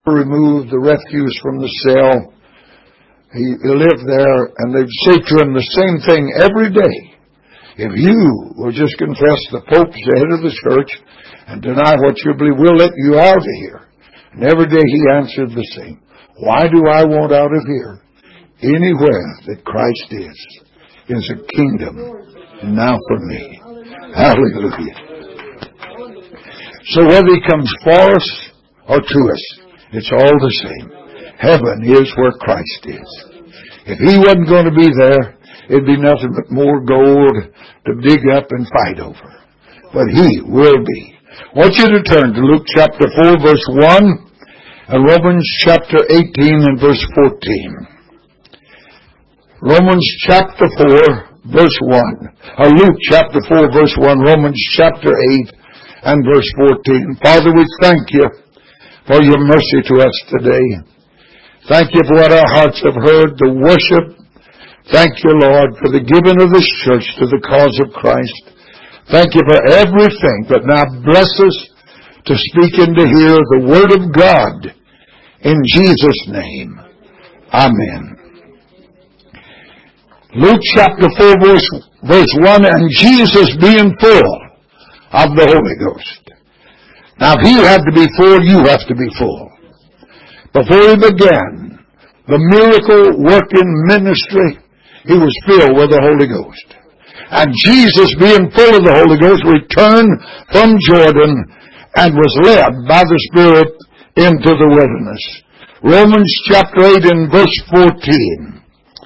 remove the refuse from the cell. He lived there, and they'd say to him the same thing every day. If you will just confess the Pope's the head of the church and deny what you believe, we'll let you out of here. And every day he answered the same. Why do I want out of here? Anywhere that Christ is a kingdom now for me. Hallelujah. So whether he comes for us or to us, it's all the same. Heaven is where Christ is. If he wasn't going to be there, it'd be nothing but more gold to dig up and fight over. But he will be. I want you to turn to Luke chapter 4, verse 1, and Romans chapter 18 and verse 14. Romans chapter 4, verse 1. Luke chapter 4, verse 1, Romans chapter 8 and verse 14. Father, we thank you for your mercy to us today. Thank you for what our hearts have heard, the worship. Thank you, Lord, for the giving of this church to the cause of Christ. Thank you for everything, but now bless us to speak and to hear the Word of God in Jesus' name. Amen. Luke chapter 4, verse 1, and Jesus being full of the Holy Ghost. Now, if he had to be full, you have to be full. Before he began the miracle working ministry, he was filled with the Holy Ghost. And Jesus, being full of the Holy Ghost, returned from Jordan and was led by the Spirit into the wilderness. Romans chapter 8 and verse 14.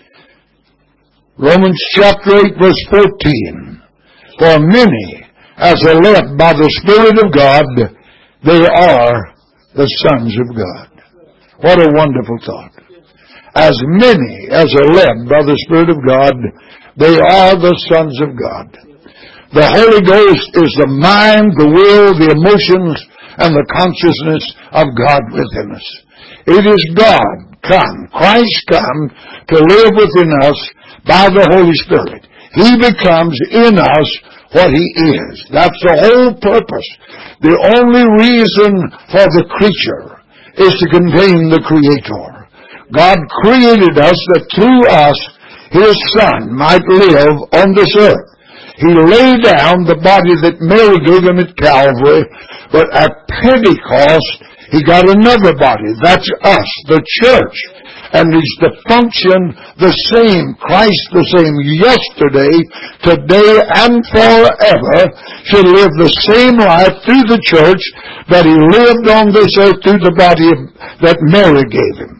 Romans chapter 8 verse 14. For many, as are led by the Spirit of God, they are the sons of God. What a wonderful thought. As many as are led by the Spirit of God, they are the sons of God. The Holy Ghost is the mind, the will, the emotions, and the consciousness of God within us. It is God come, Christ come to live within us by the Holy Spirit. He becomes in us what He is. That's the whole purpose. The only reason for the creature is to contain the Creator. God created us that through us, His Son might live on this earth. He laid down the body that Mary gave Him at Calvary, but at Pentecost, He got another body. That's us, the church. And He's to function the same. Christ the same yesterday, today, and forever should live the same life through the church that He lived on this earth through the body that Mary gave Him.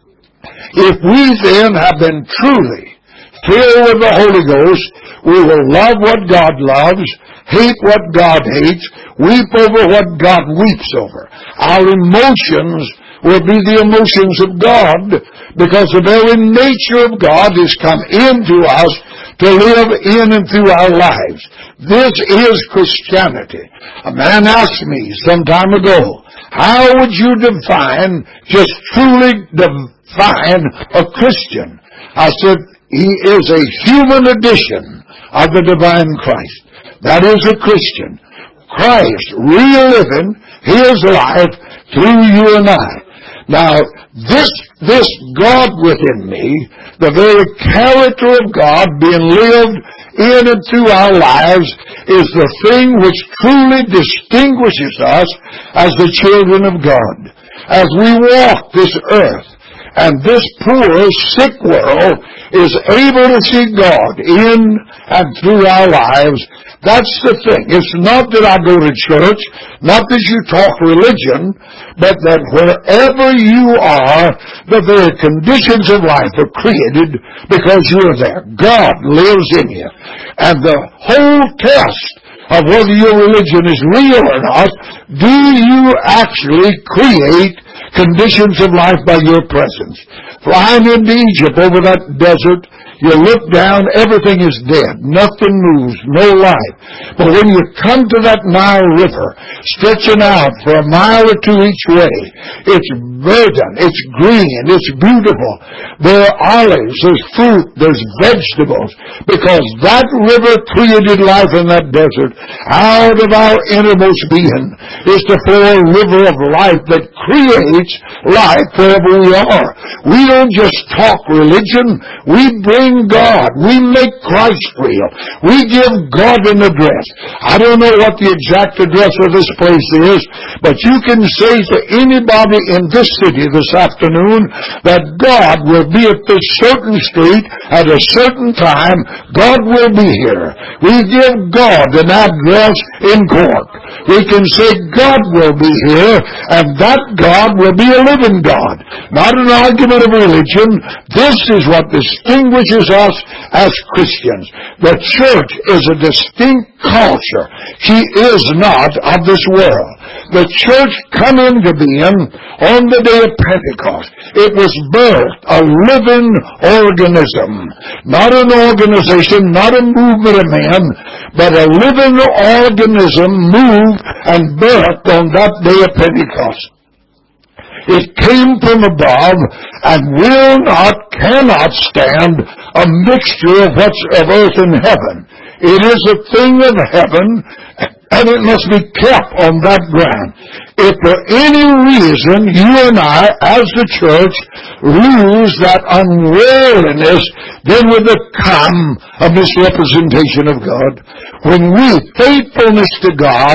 If we then have been truly filled with the Holy Ghost, we will love what God loves, hate what God hates, weep over what God weeps over. Our emotions will be the emotions of God, because the very nature of God has come into us to live in and through our lives. This is Christianity. A man asked me some time ago, how would you define, just truly define a Christian? I said, he is a human edition of the divine Christ. That is a Christian. Christ reliving His life through you and I. Now, this God within me, the very character of God being lived in and through our lives, is the thing which truly distinguishes us as the children of God. As we walk this earth, and this poor, sick world is able to see God in and through our lives. That's the thing. It's not that I go to church, not that you talk religion, but that wherever you are, the very conditions of life are created because you're there. God lives in you. And the whole test of whether your religion is real or not, do you actually create conditions of life by your presence? Flying into Egypt over that desert, You look down, everything is dead. Nothing moves, no life. But when you come to that Nile River, stretching out for a mile or two each way, it's verdant, it's green, it's beautiful. There are olives, there's fruit, there's vegetables, because that river created life in that desert. Out of our innermost being is to flow a river of life that creates life wherever we are. We don't just talk religion, we bring God. We make Christ real. We give God an address. I don't know what the exact address of this place is, but you can say to anybody in this city this afternoon that God will be at this certain street at a certain time. God will be here. We give God an address in Cork. We can say God will be here, and that God will be a living God, not an argument of religion. This is what distinguishes us as Christians. The church is a distinct culture. She is not of this world. The church come into being on the day of Pentecost. It was birthed, a living organism. Not an organization, not a movement of men, but a living organism moved and birthed on that day of Pentecost. It came from above and will not, cannot stand a mixture of what's of earth and heaven. It is a thing of heaven, and it must be kept on that ground. If for any reason you and I, as the church, lose that unworldliness, then will become a misrepresentation of God. When faithfulness to God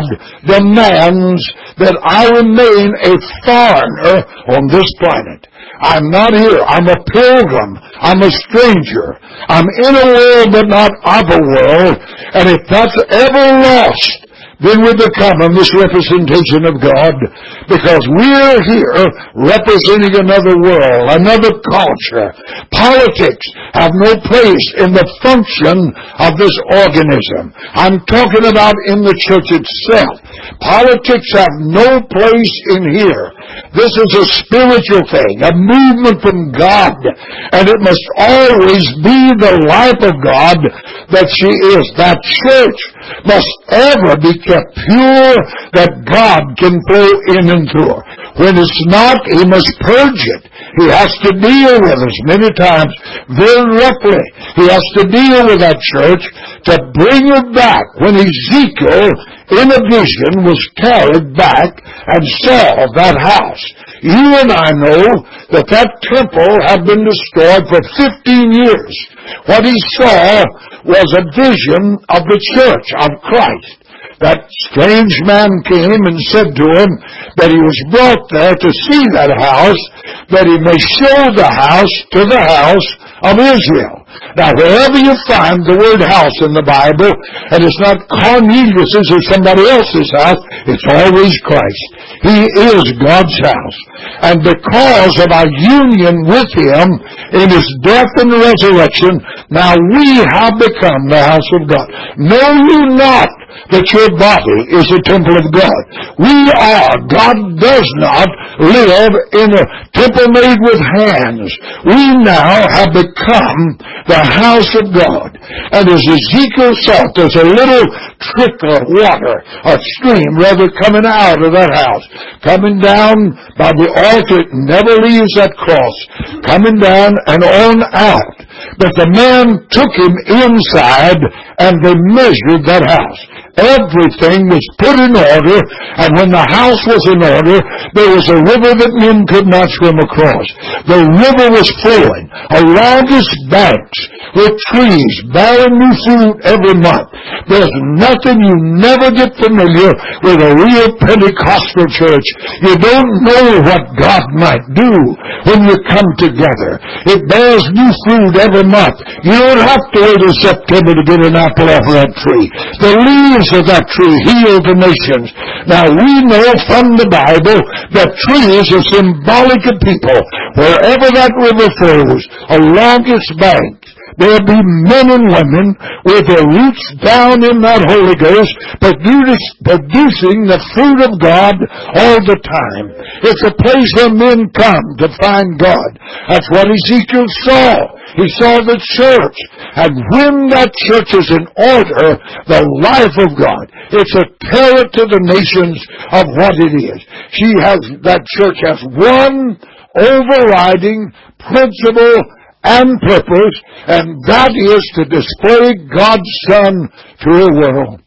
demands that I remain a foreigner on this planet. I'm not here. I'm a pilgrim. I'm a stranger. I'm in a world but not of a world. And if that's ever lost, then we become a misrepresentation of God, because we're here representing another world, another culture. Politics have no place in the function of this organism. I'm talking about in the church itself. Politics have no place in here. This is a spiritual thing, a movement from God, and it must always be the life of God that she is. That church must ever be kept pure, that God can flow in and through her. When it's not, He must purge it. He has to deal with us many times very roughly. He has to deal with that church to bring it back. When Ezekiel, in a vision, was carried back and saw that house, you and I know that that temple had been destroyed for 15 years. What he saw was a vision of the church of Christ. That strange man came and said to him that he was brought there to see that house, that he may show the house to the house of Israel. Now, wherever you find the word house in the Bible, and it's not Cornelius's or somebody else's house, it's always Christ. He is God's house. And because of our union with Him in His death and resurrection, now we have become the house of God. Know you not that your body is the temple of God? We are. God does not live in a temple made with hands. We now have become the house of God. And as Ezekiel saw, there's a little trickle of water, a stream rather, coming out of that house, coming down by the altar. It never leaves that cross, coming down and on out. But the man took him inside, and they measured that house. Everything was put in order, and when the house was in order, there was a river that men could not swim across. The river was flowing along its banks with trees bearing new fruit every month. There's nothing, you never get familiar with a real Pentecostal church. You don't know what God might do when you come together. It bears new fruit every month. You don't have to wait till September to get an apple off of that tree. The leaves of that tree heal the nations. Now, we know from the Bible that trees are symbolic of people. Wherever that river flows, along its banks, There'll be men and women with their roots down in that Holy Ghost, producing the fruit of God all the time. It's a place where men come to find God. That's what Ezekiel saw. He saw the church. And when that church is in order, the life of God, it's a terror to the nations of what it is. That church has one overriding principle and purpose, and that is to display God's Son to the world.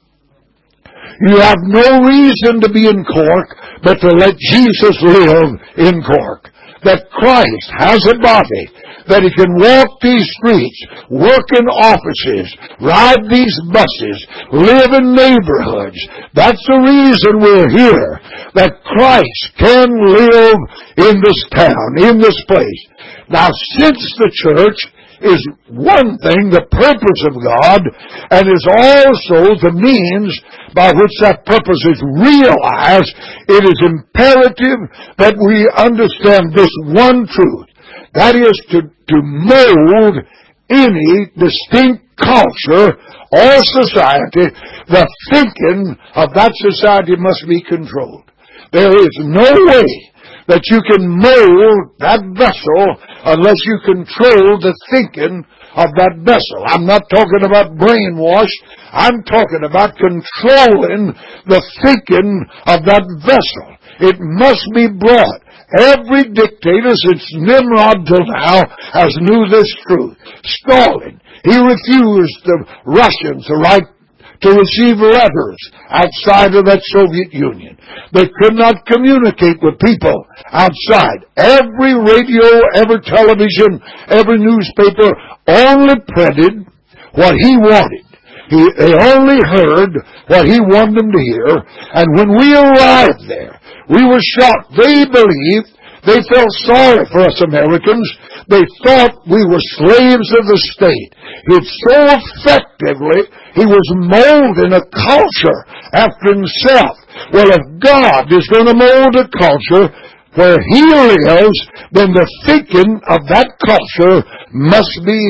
You have no reason to be in Cork but to let Jesus live in Cork. That Christ has a body, that He can walk these streets, work in offices, ride these buses, live in neighborhoods. That's the reason we're here, that Christ can live in this town, in this place. Now, since the church is one thing, the purpose of God, and is also the means by which that purpose is realized, it is imperative that we understand this one truth. That is to mold any distinct culture or society, the thinking of that society must be controlled. There is no way that you can mold that vessel unless you control the thinking of that vessel. I'm not talking about brainwash. I'm talking about controlling the thinking of that vessel. It must be brought. Every dictator since Nimrod till now has knew this truth. Stalin, he refused the Russians to receive letters outside of that Soviet Union. They could not communicate with people outside. Every radio, every television, every newspaper only printed what he wanted. They only heard what he wanted them to hear. And when we arrived there, we were shocked. They believed, they felt sorry for us Americans. They thought we were slaves of the state. So effectively, he was molding a culture after himself. Well, if God is going to mold a culture where He lives, then the thinking of that culture must be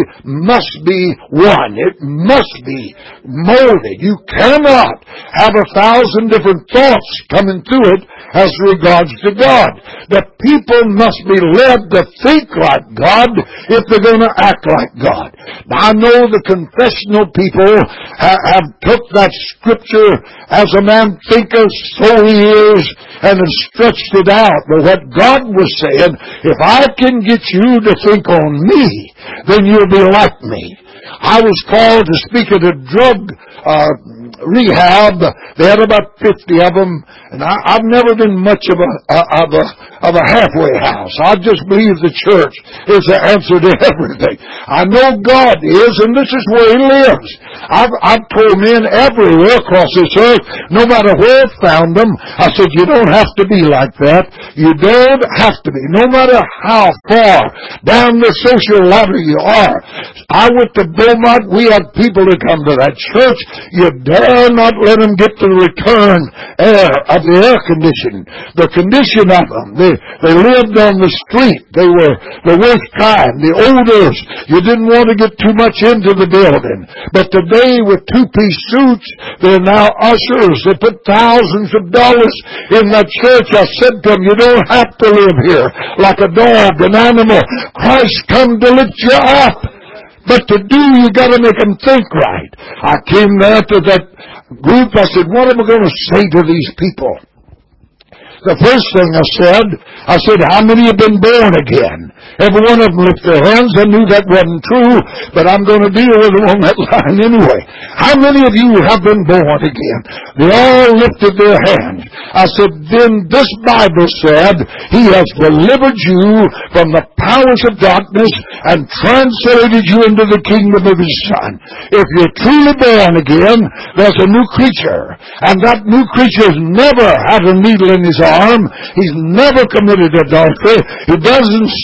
one. It must be molded. You cannot have 1,000 different thoughts coming through it as regards to God. The people must be led to think like God if they're going to act like God. Now, I know the confessional people have took that scripture, as a man thinketh, so he is, and have stretched it out. But what God was saying, if I can get you to think on me, then you'll be like me. I was called to speak at a drug rehab. They had about 50 of them, and I've never been much of a halfway house. I just believe the church is the answer to everything. I know God is, and this is where He lives. I've told men everywhere across this earth, no matter where I found them, I said, you don't have to be like that. You don't have to be. No matter how far down the social ladder you are. I went to Beaumont. We had people that come to that church. You dare not let them get the return air of the air conditioning. The condition of them. They lived on the street. They were the worst kind. The odors. You didn't want to get too much into the building. But today with two-piece suits, they're now ushers. They put thousands of dollars in that church. I said to them, you don't have to live here like a dog, an animal. Christ come to lift you up. But to do, you got to make them think right. I came there to that group. I said, what am I going to say to these people? The first thing I said, how many have been born again? Every one of them lifted their hands. I knew that wasn't true, but I'm going to deal with them on that line anyway. How many of you have been born again? They all lifted their hands. I said, then this Bible said, He has delivered you from the powers of darkness and translated you into the kingdom of His Son. If you're truly born again, there's a new creature. And that new creature has never had a needle in his arm. He's never committed adultery. He doesn't steal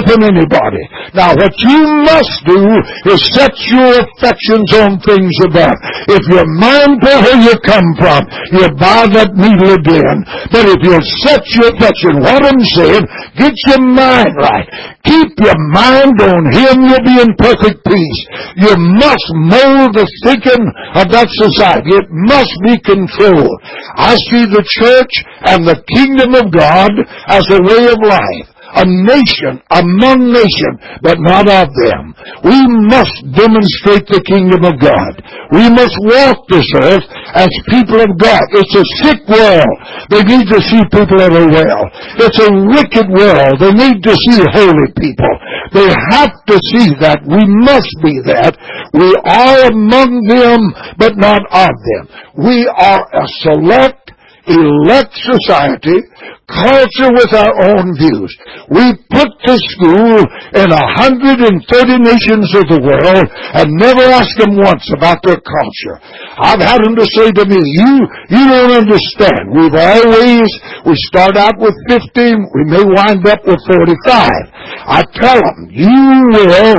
from anybody. Now what you must do is set your affections on things above. If you're mindful where you come from, you'll buy that needle again. But if you set your affection, what I'm saying, get your mind right. Keep your mind on Him, you'll be in perfect peace. You must mold the thinking of that society. It must be controlled. I see the church and the kingdom of God as a way of life. A nation among nations, but not of them. We must demonstrate the kingdom of God. We must walk this earth as people of God. It's a sick world. They need to see people that are well. It's a wicked world. They need to see holy people. They have to see that. We must be that. We are among them, but not of them. We are a select, elect society, culture with our own views. We put to school in 130 nations of the world and never ask them once about their culture. I've had them to say to me, you don't understand. We start out with 15, we may wind up with 45. I tell them, you will,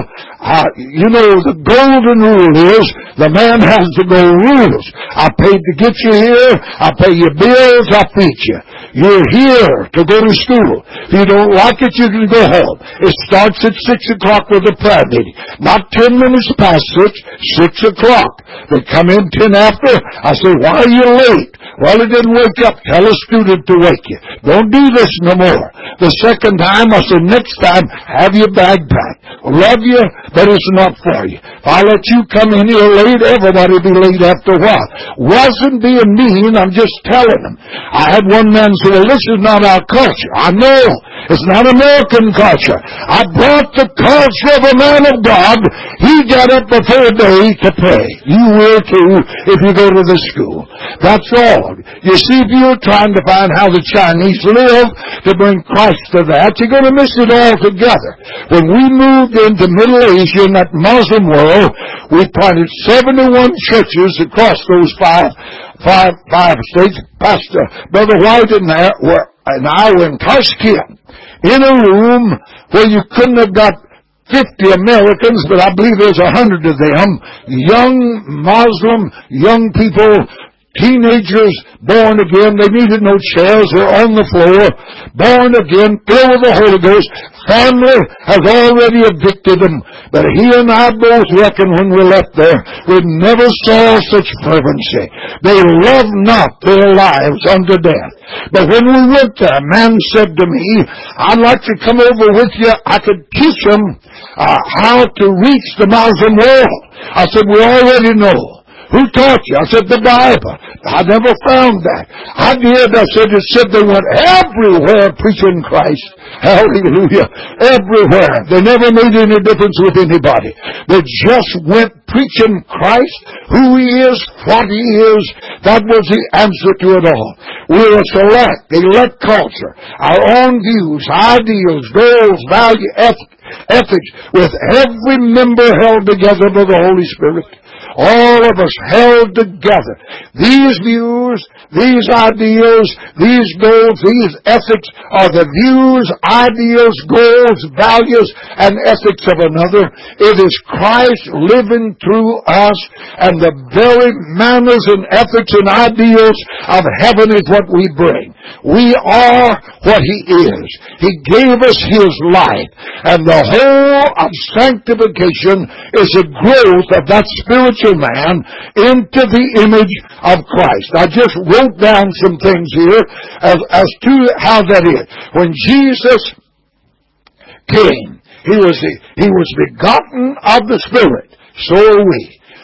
the golden rule is the man has the golden rules. I paid to get you here. I pay your bills. I feed you. You're here to go to school. If you don't like it, you can go home. It starts at 6 o'clock with a prayer meeting. Not 10 minutes past 6, 6 o'clock. They come in 10 after. I say, why are you late? Well, it didn't wake up. Tell a student to wake you. Don't do this no more. The second time, I said, next time, have your bag packed. Love you, but it's not for you. If I let you come in here late, everybody will be late after a while. Wasn't being mean, I'm just telling them. I had one man say, well, this is not our culture. I know. It's not American culture. I brought the culture of a man of God. He got up before day to pray. You will too if you go to the school. That's all. You see, if you're trying to find how the Chinese live to bring Christ to that, you're going to miss it altogether. When we moved into Middle Asia in that Muslim world, we planted 71 churches across those five states. Pastor Brother White and I were in Tashkent in a room where you couldn't have got 50 Americans, but I believe there's 100 of them, young Muslim, young people, teenagers, born again. They needed no chairs. They're on the floor, born again, filled with the Holy Ghost. Family has already evicted them. But he and I both reckon when we left there, we never saw such fervency. They loved not their lives unto death. But when we went there, a man said to me, I'd like to come over with you. I could teach them how to reach the Muslim world. I said, we already know. Who taught you? I said, the Bible. I never found that. I did. I said, it said they went everywhere preaching Christ. Hallelujah. Everywhere. They never made any difference with anybody. They just went preaching Christ, who He is, what He is. That was the answer to it all. We're a select, elect culture. Our own views, ideals, goals, value, ethics, with every member held together by the Holy Spirit. All of us held together. These views, these ideals, these goals, these ethics are the views, ideals, goals, values, and ethics of another. It is Christ living through us, and the very manners and ethics and ideals of heaven is what we bring. We are what He is. He gave us His life, and the whole of sanctification is a growth of that spiritual man into the image of Christ. I just wrote down some things here as to how that is. When Jesus came, He was begotten of the Spirit. So are we.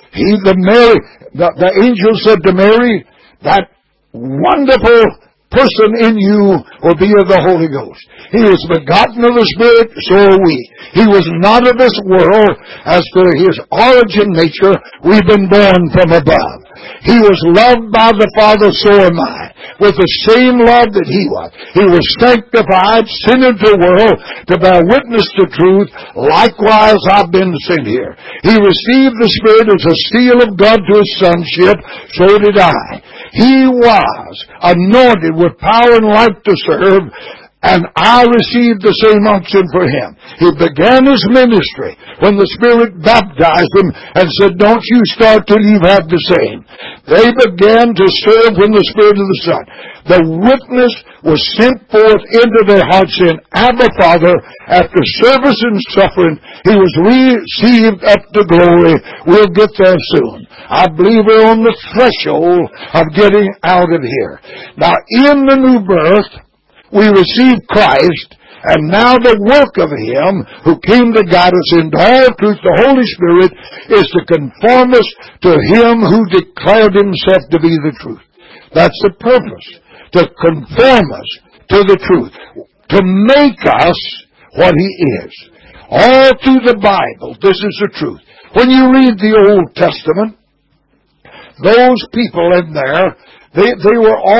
The angel said to Mary, that wonderful person in you will be of the Holy Ghost. He was begotten of the Spirit, so are we. He was not of this world. As to His origin nature, we've been born from above. He was loved by the Father, so am I, with the same love that He was. He was sanctified, sent into the world to bear witness to truth. Likewise, I've been sent here. He received the Spirit as a seal of God to His sonship, so did I. He was anointed with power and light to serve, And I received the same unction for him. He began his ministry when the Spirit baptized him and said, don't you start till you've had the same. They began to serve when the Spirit of the Son. The witness was sent forth into their hearts saying, Abba, Father. After service and suffering, he was received up to glory. We'll get there soon. I believe we're on the threshold of getting out of here. Now, in the new birth, we receive Christ, and now the work of him who came to guide us into all truth, the Holy Spirit, is to conform us to him who declared himself to be the truth. That's the purpose, to conform us to the truth, to make us what he is. All through the Bible, this is the truth. When you read the Old Testament, those people in there, they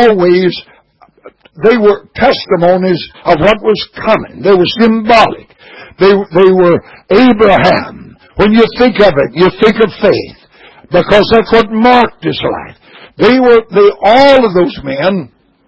were testimonies of what was coming. They were symbolic. They were Abraham. When you think of it, you think of faith, because that's what marked his life. All of those men,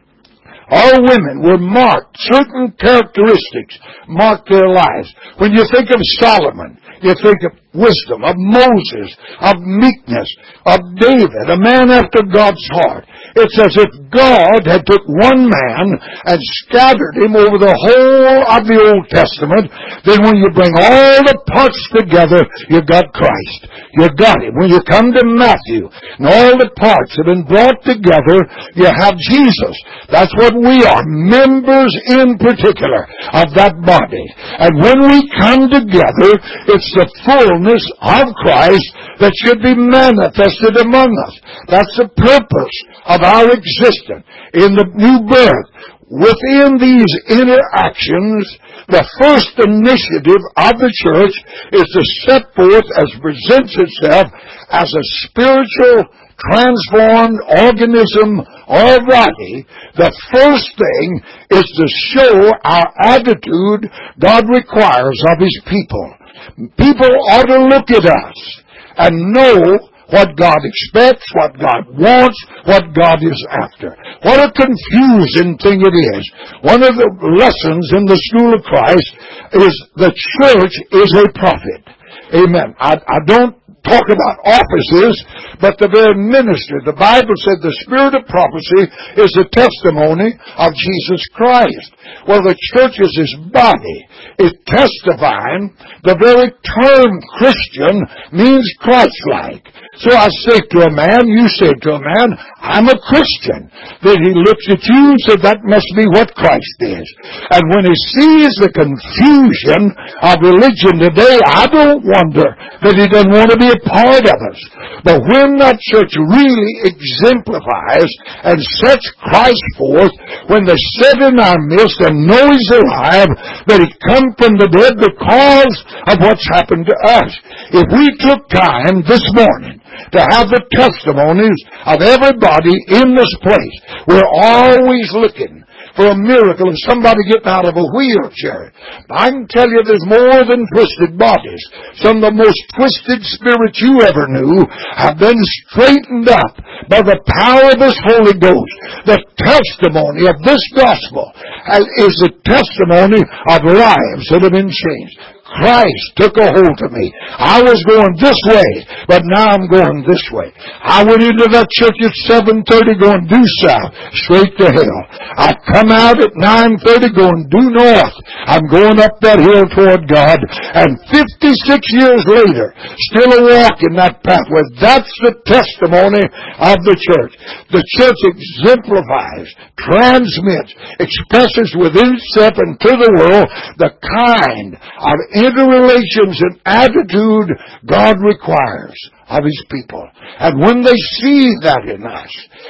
all women were marked. Certain characteristics marked their lives. When you think of Solomon, you think of wisdom, of Moses, of meekness, of David, a man after God's heart. It's as if God had took one man and scattered him over the whole of the Old Testament. Then when you bring all the parts together, you've got Christ. You've got him. When you come to Matthew, and all the parts have been brought together, you have Jesus. That's what we are, members in particular of that body. And when we come together, it's the fullness of Christ that should be manifested among us. That's the purpose of our existence in the new birth. Within these interactions, the first initiative of the church is to set forth as presents itself as a spiritual, transformed organism or body. The first thing is to show our attitude God requires of his people. People ought to look at us and know what God expects, what God wants, what God is after. What a confusing thing it is. One of the lessons in the school of Christ is the church is a prophet. Amen. I don't talk about offices, but the very ministry. The Bible said the spirit of prophecy is the testimony of Jesus Christ. Well, the church is his body. It's testifying. The very term Christian means Christ-like. So I say to a man, you say to a man, I'm a Christian. Then he looks at you and says, that must be what Christ is. And when he sees the confusion of religion today, I don't wonder that he doesn't want to be a part of us. But when that church really exemplifies and sets Christ forth, when they sit in our midst and know he's alive, that he come from the dead because of what's happened to us. If we took time this morning to have the testimonies of everybody in this place, we're always looking for a miracle of somebody getting out of a wheelchair. I can tell you there's more than twisted bodies. Some of the most twisted spirits you ever knew have been straightened up by the power of this Holy Ghost. The testimony of this gospel is the testimony of lives that have been changed. Christ took a hold of me. I was going this way, but now I'm going this way. I went into that church at 7:30 going due south, straight to hell. I come out at 9:30 going due north. I'm going up that hill toward God. And 56 years later, still a walk in that pathway. That's the testimony of the church. The church exemplifies, transmits, expresses within itself and to the world the kind of interrelations and attitude God requires of his people. And when they see that in us,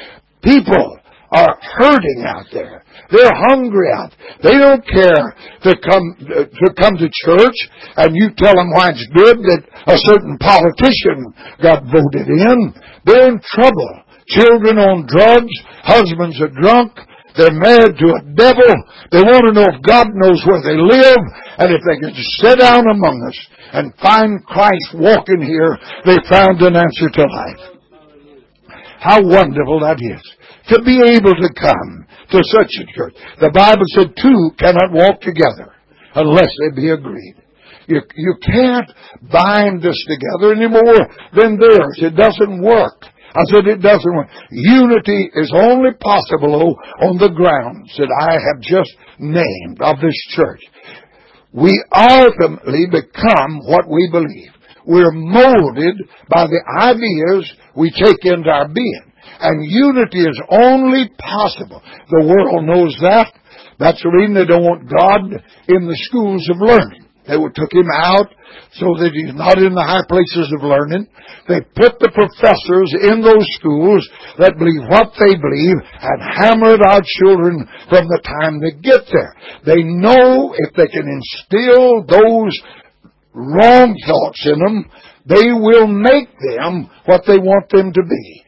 people are hurting out there. They're hungry out there. They don't care to come to church and you tell them why it's good that a certain politician got voted in. They're in trouble. Children on drugs, husbands are drunk, they're married to a devil. They want to know if God knows where they live, and if they can just sit down among us and find Christ walking here, they found an answer to life. How wonderful that is. to be able to come to such a church. The Bible said two cannot walk together unless they be agreed. You can't bind this together any more than theirs. It doesn't work. I said it doesn't work. Unity is only possible on the grounds that I have just named of this church. We ultimately become what we believe. We're molded by the ideas we take into our being. And unity is only possible. The world knows that. That's the reason they don't want God in the schools of learning. They took him out so that he's not in the high places of learning. They put the professors in those schools that believe what they believe and hammered our children from the time they get there. They know if they can instill those wrong thoughts in them, they will make them what they want them to be.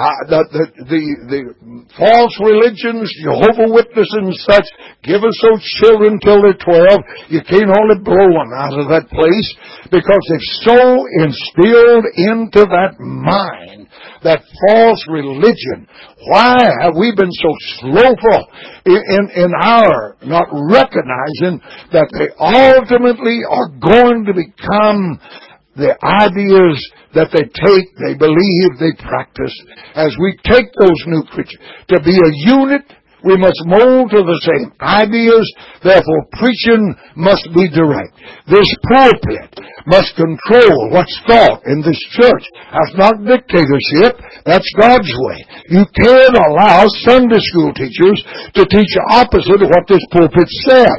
The false religions, Jehovah's Witnesses and such, give us those children till they're 12. You can't only blow them out of that place because they've so instilled into that mind that false religion. Why have we been so slowful in our not recognizing that they ultimately are going to become the ideas that they take, they believe, they practice. As we take those new creatures, to be a unit, we must mold to the same ideas. Therefore, preaching must be direct. This pulpit must control what's thought in this church. That's not dictatorship. That's God's way. You can't allow Sunday school teachers to teach opposite of what this pulpit says.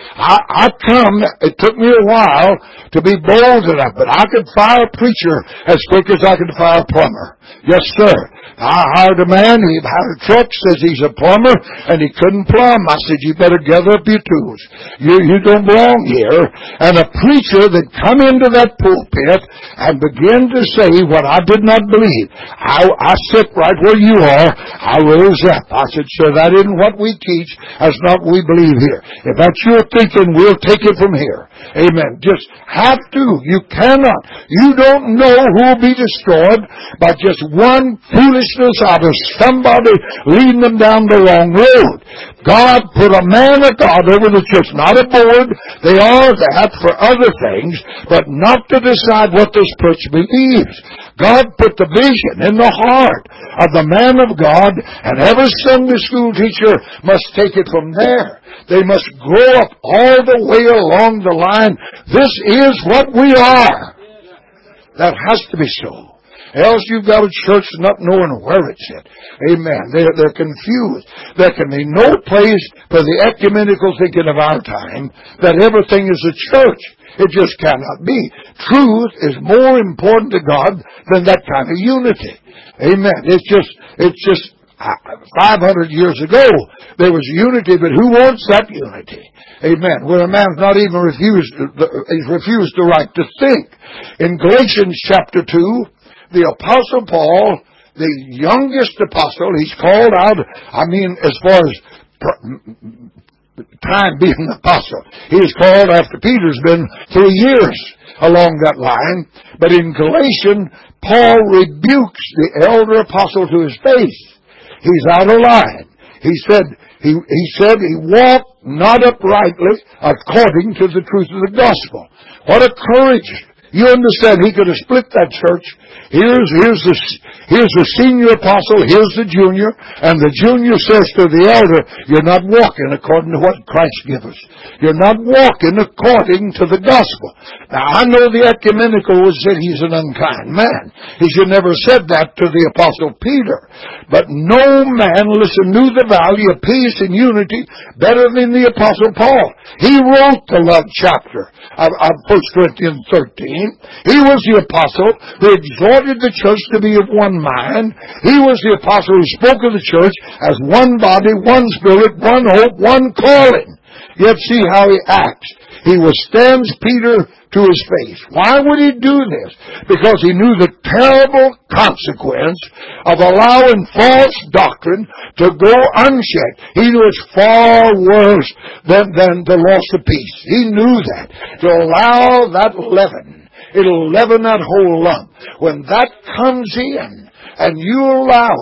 It took me a while to be bold enough, but I could fire a preacher as quick as I could fire a plumber. Yes, sir. I hired a man, he hired a truck, says he's a plumber, and he couldn't plumb. I said, you better gather up your tools. You don't belong here. And a preacher that come into that pulpit and begin to say what I did not believe. I sit right where you are. I rose up. I said, sir, that isn't what we teach. That's not what we believe here. If that's your thinking, we'll take it from here. Amen. Just have to. You cannot. You don't know who will be destroyed by just one foolishness out of somebody leading them down the wrong road. God put a man of God over the church, not a board. They are that for other things, but not to decide what this church believes. God put the vision in the heart of the man of God, and every Sunday school teacher must take it from there. They must grow up all the way along the line. This is what we are. That has to be so. Else you've got a church not knowing where it's at. Amen. They're confused. There can be no place for the ecumenical thinking of our time that everything is a church. It just cannot be. Truth is more important to God than that kind of unity. Amen. It's just 500 years ago there was unity, but who wants that unity? Amen. Where a man's not even refused the right to think. In Galatians chapter 2, the Apostle Paul, the youngest apostle, he's called out, as far as time being an apostle. He is called after Peter's been 3 years along that line. But in Galatians, Paul rebukes the elder apostle to his face. He's out of line. He said he walked not uprightly according to the truth of the gospel. What a courage. You understand, he could have split that church. Here's the senior apostle, here's the junior, and the junior says to the elder, you're not walking according to what Christ gives us. You're not walking according to the gospel. Now, I know the ecumenical would say he's an unkind man. He should never said that to the apostle Peter. But no man, knew the value of peace and unity better than the apostle Paul. He wrote the love chapter of 1 Corinthians 13. He was the apostle who exhorted the church to be of one mind. He was the apostle who spoke of the church as one body, one spirit, one hope, one calling. Yet see how he acts. He withstands Peter to his face. Why would he do this? Because he knew the terrible consequence of allowing false doctrine to go unchecked. He knew it's far worse than the loss of peace. He knew that. To allow that leaven, it'll leaven that whole lump. When that comes in and you allow it,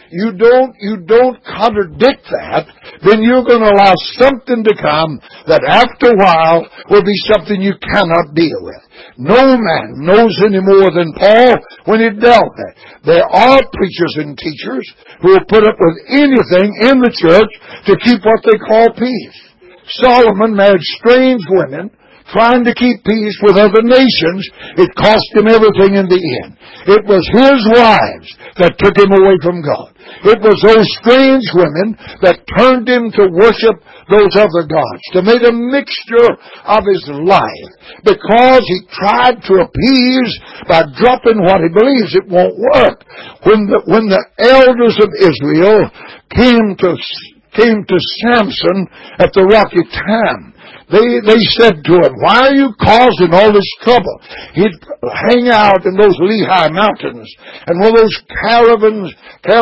you don't contradict that, then you're going to allow something to come that after a while will be something you cannot deal with. No man knows any more than Paul when he dealt with it. There are preachers and teachers who will put up with anything in the church to keep what they call peace. Solomon married strange women trying to keep peace with other nations. It cost him everything in the end. It was his wives that took him away from God. It was those strange women that turned him to worship those other gods, to make a mixture of his life, because he tried to appease by dropping what he believes. It won't work. When the elders of Israel came to Samson at the rocky time, They said to him, "Why are you causing all this trouble?" He'd hang out in those Lehi mountains, and when those caravans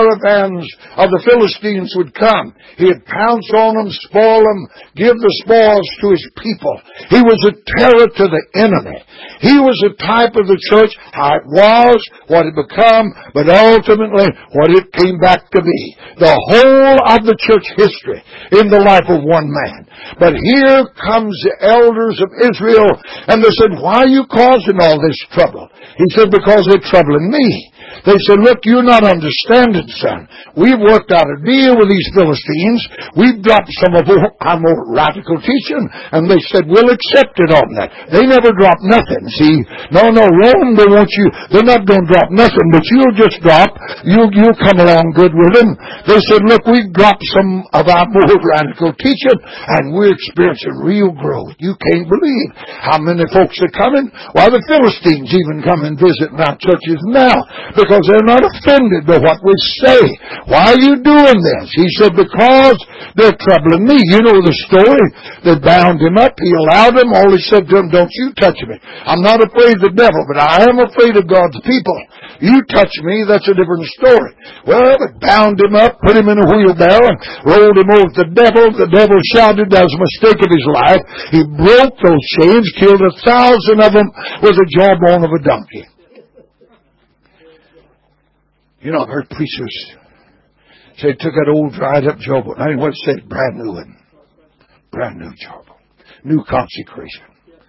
of the Philistines would come, he'd pounce on them, spoil them, give the spoils to his people. He was a terror to the enemy. He was a type of the church, how it was, what it become, but ultimately what it came back to be. The whole of the church history in the life of one man. But here comes the elders of Israel, and they said, "Why are you causing all this trouble?" He said, "Because they're troubling me." They said, "Look, you're not understanding, son. We've worked out a deal with these Philistines. We've dropped some of our more radical teaching." And they said, "We'll accept it on that." They never dropped nothing. See, no, Rome, they want you. They're not going to drop nothing, but you'll just drop. You'll come along good with them. They said, "Look, we've dropped some of our more radical teaching, and we're experiencing real growth. You can't believe how many folks are coming. Why, the Philistines even come and visit in our churches now, because they're not offended by what we say." "Why are you doing this?" He said, "Because they're troubling me." You know the story. They bound him up. He allowed them. All he said to them, "Don't you touch me. I'm not afraid of the devil, but I am afraid of God's people. You touch me, that's a different story." Well, they bound him up, put him in a wheelbarrow, and rolled him over to the devil. The devil shouted that was a mistake of his life. He broke those chains, killed 1,000 of them with the jawbone of a donkey. You know, I've heard preachers say, took that old dried up jawbone. I mean, what's it say? Brand new one. Brand new jawbone. New consecration.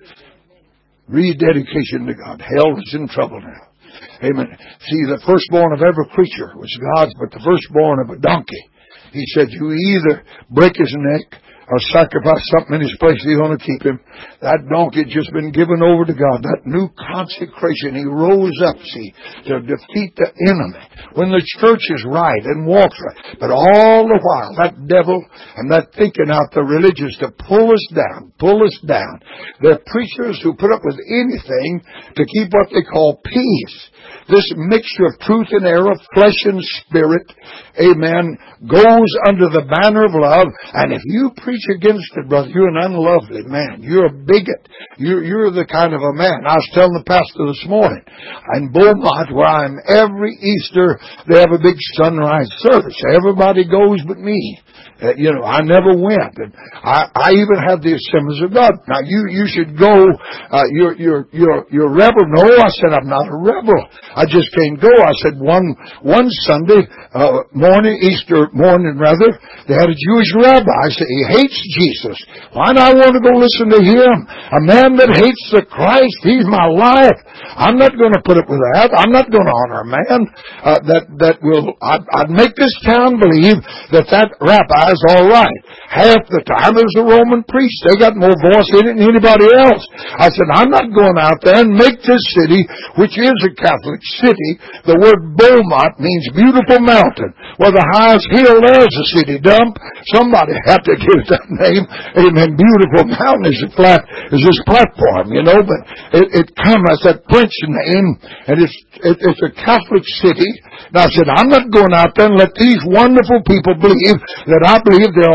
Rededication to God. Hell is in trouble now. Amen. See, the firstborn of every creature was God's, but the firstborn of a donkey, he said, you either break his neck or sacrifice something in his place if you're going to keep him. That donkey had just been given over to God. That new consecration, he rose up, see, to defeat the enemy. When the church is right and walks right. But all the while, that devil and that thinking out the religious to pull us down. They're preachers who put up with anything to keep what they call peace. This mixture of truth and error, flesh and spirit, amen, goes under the banner of love. And if you preach against it, brother, you're an unlovely man. You're a bigot. You're the kind of a man. I was telling the pastor this morning, in Beaumont, where I'm every Easter, they have a big sunrise service. Everybody goes but me. I never went. And I even had the Assemblies of God. Now, you should go. You're a rebel. No, I said, I'm not a rebel. I just can't go. I said, one Sunday morning, Easter morning rather, they had a Jewish rabbi. I said, he hates Jesus. Why do I want to go listen to him? A man that hates the Christ, he's my life. I'm not going to put up with that. I'm not going to honor a man that will. I'd make this town believe that rabbi is all right. Half the time there's a Roman priest. They got more voice in it than anybody else. I said, I'm not going out there and make this city, which is a Catholic city. The word Beaumont means beautiful mountain. Well, the highest hill there's a city dump. Somebody had to give that name. Amen. Beautiful mountain is this platform, but it comes as that French name, and it's a Catholic city. And I said, I'm not going out there and let these wonderful people believe that I believe they're all right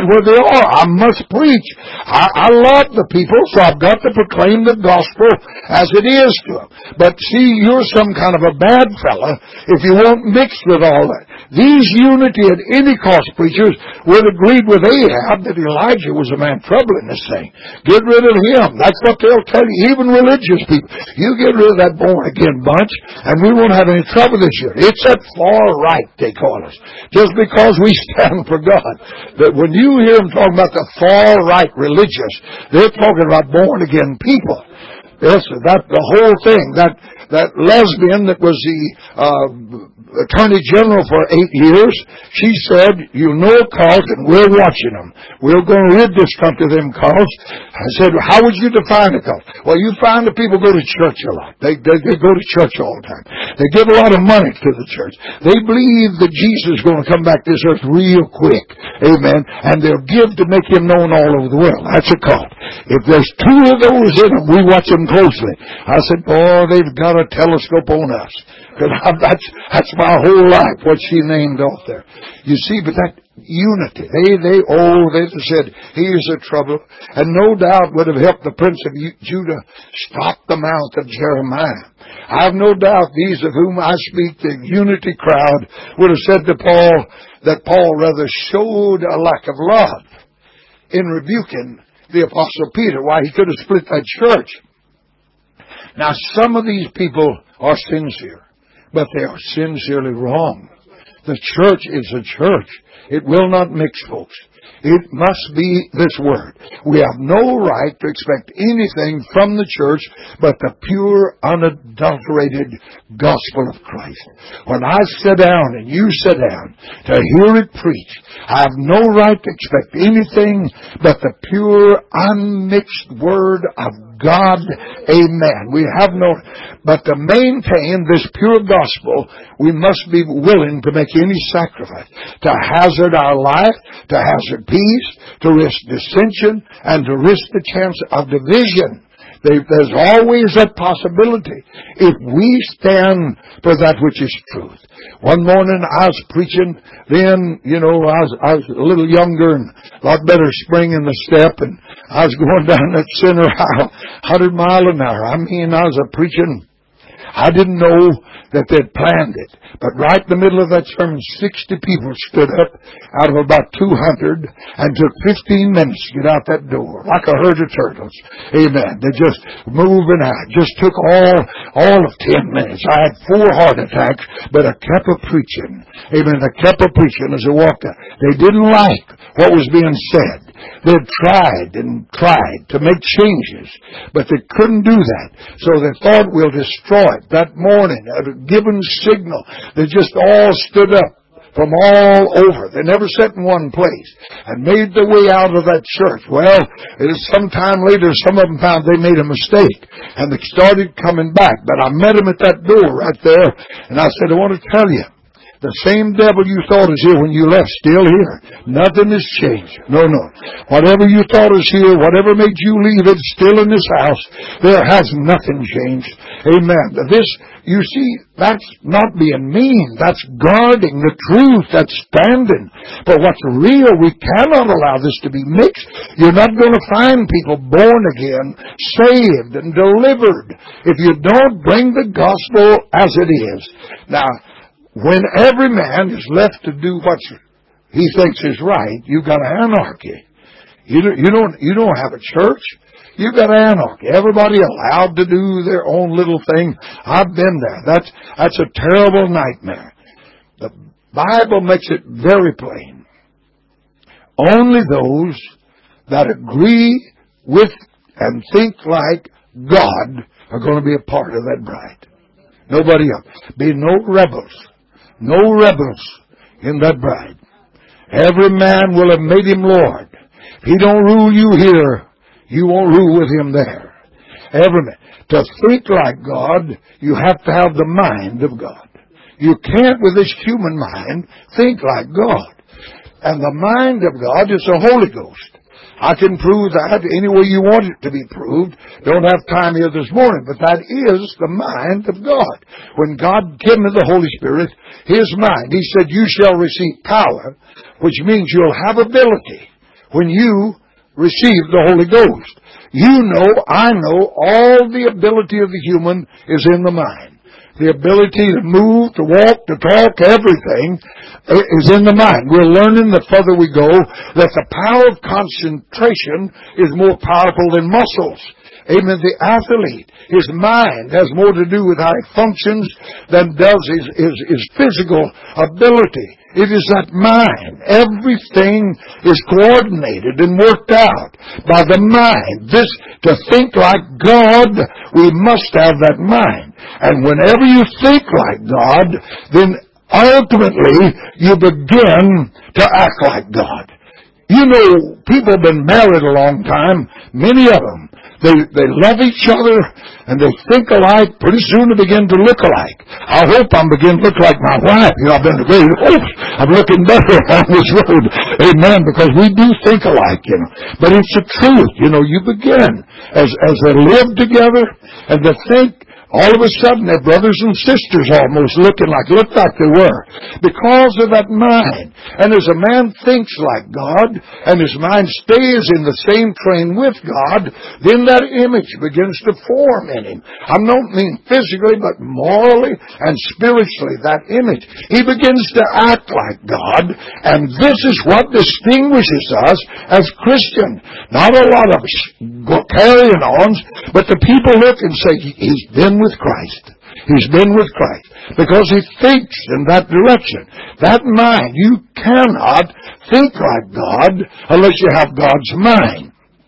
right where they are. I must preach. I love the people, so I've got to proclaim the gospel as it is to them. But see, you're some kind of a bad fella if you won't mix with all that. These unity at any cost preachers would agreed with Ahab that Elijah was a man troubling this thing. Get rid of him. That's what they'll tell you, even religious people. You get rid of that born-again bunch, and we won't have any trouble this year. It's that far right, they call us. Just because we stand for God. That when you hear them talking about the far right religious, they're talking about born-again people. Yes, that the whole thing, that lesbian that was the Attorney General for 8 years, she said, you know a cult and we're watching them. We're going to rid this country of them cults. I said, how would you define a cult? Well, you find that people go to church a lot. They go to church all the time. They give a lot of money to the church. They believe that Jesus is going to come back to this earth real quick. Amen. And they'll give to make him known all over the world. That's a cult. If there's 2 of those in them, we watch them closely. I said, boy, they've got a telescope on us. Because that's my whole life, what she named off there. You see, but that unity, they said, here's the trouble. And no doubt would have helped the Prince of Judah stop the mouth of Jeremiah. I have no doubt these of whom I speak, the unity crowd, would have said to Paul that Paul rather showed a lack of love in rebuking the Apostle Peter, why he could have split that church. Now, some of these people are sincere, but they are sincerely wrong. The church is a church. It will not mix, folks. It must be this word. We have no right to expect anything from the church but the pure, unadulterated gospel of Christ. When I sit down and you sit down to hear it preached, I have no right to expect anything but the pure, unmixed word of God. Amen. We have no, but to maintain this pure gospel, we must be willing to make any sacrifice, to hazard our life, to hazard peace, to risk dissension, and to risk the chance of division. There's always that possibility if we stand for that which is truth. One morning I was preaching, then, I was a little younger and a lot better spring in the step, and I was going down that center aisle, 100 miles an hour. I was preaching. I didn't know that they'd planned it. But right in the middle of that sermon, 60 people stood up out of about 200 and took 15 minutes to get out that door, like a herd of turtles. Amen. They just moving out. Just took all of 10 minutes. I had 4 heart attacks, but I kept a preaching. Amen. I kept a preaching as I walked out. They didn't like what was being said. They tried and tried to make changes, but they couldn't do that. So they thought, we'll destroy it. That morning, at a given signal, they just all stood up from all over. They never sat in one place and made their way out of that church. Well, sometime later, some of them found they made a mistake, and they started coming back. But I met them at that door right there, and I said, I want to tell you, the same devil you thought is here when you left, still here. Nothing has changed. No. Whatever you thought is here, whatever made you leave it, still in this house. There has nothing changed. Amen. This, you see, that's not being mean. That's guarding the truth. That's standing for what's real. We cannot allow this to be mixed. You're not going to find people born again, saved, and delivered if you don't bring the gospel as it is. Now, when every man is left to do what he thinks is right, you've got anarchy. You don't have a church. You've got anarchy. Everybody allowed to do their own little thing. I've been there. That's a terrible nightmare. The Bible makes it very plain. Only those that agree with and think like God are going to be a part of that bride. Nobody else. Be no rebels. No rebels in that bride. Every man will have made him Lord. If he don't rule you here, you won't rule with him there. Every man. To think like God, you have to have the mind of God. You can't, with this human mind, think like God. And the mind of God is the Holy Ghost. I can prove that any way you want it to be proved. Don't have time here this morning, but that is the mind of God. When God gave me the Holy Spirit, His mind, He said, you shall receive power, which means you'll have ability when you receive the Holy Ghost. You know, I know, all the ability of the human is in the mind. The ability to move, to walk, to talk, everything is in the mind. We're learning the further we go that the power of concentration is more powerful than muscles. Amen. The athlete, his mind has more to do with how he functions than does his physical ability. It is that mind. Everything is coordinated and worked out by the mind. To think like God, we must have that mind. And whenever you think like God, then ultimately you begin to act like God. You know, people have been married a long time, many of them. They love each other, and they think alike. Pretty soon they begin to look alike. I hope I'm beginning to look like my wife. I've been very, I'm looking better on this road. Amen, because we do think alike, But it's the truth, you begin, as they live together, and to think, all of a sudden, they're brothers and sisters almost looked like they were. Because of that mind. And as a man thinks like God, and his mind stays in the same train with God, then that image begins to form in him. I don't mean physically, but morally and spiritually, that image. He begins to act like God, and this is what distinguishes us as Christians. Not a lot of carrying-ons, but the people look and say, he's been with Christ. He's been with Christ. Because he thinks in that direction. That mind, you cannot think like God unless you have God's mind.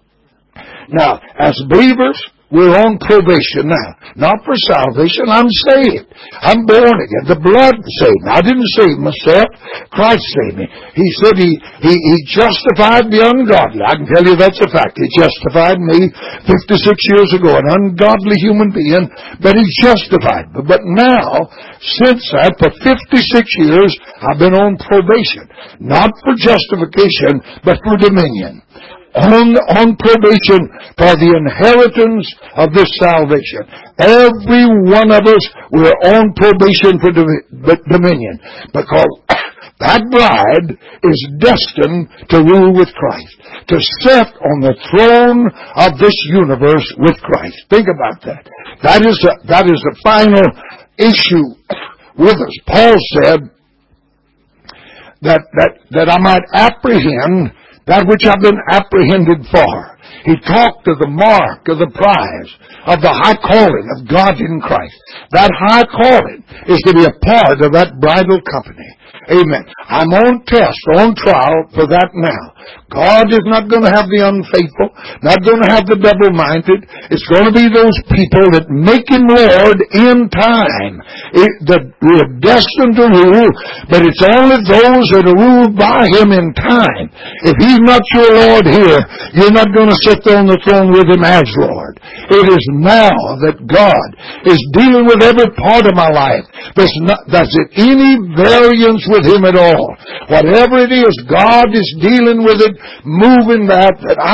Now, as believers, we're on probation now. Not for salvation. I'm saved. I'm born again. The blood saved me. I didn't save myself. Christ saved me. He said he justified the ungodly. I can tell you that's a fact. He justified me 56 years ago, an ungodly human being, but he justified me. But now, since that, for 56 years, I've been on probation. Not for justification, but for dominion. On probation for the inheritance of this salvation. Every one of us, we're on probation for dominion. Because that bride is destined to rule with Christ. To sit on the throne of this universe with Christ. Think about that. That is the final issue with us. Paul said that I might apprehend that which I've been apprehended for. He talked of the mark of the prize of the high calling of God in Christ. That high calling is to be a part of that bridal company. Amen. I'm on test, on trial for that now. God is not going to have the unfaithful, not going to have the double-minded. It's going to be those people that make Him Lord in time. We're destined to rule, but it's only those that are ruled by Him in time. If He's not your Lord here, you're not going to sit on the throne with Him as Lord. It is now that God is dealing with every part of my life. There's any variance with Him at all. Whatever it is, God is dealing with it, moving that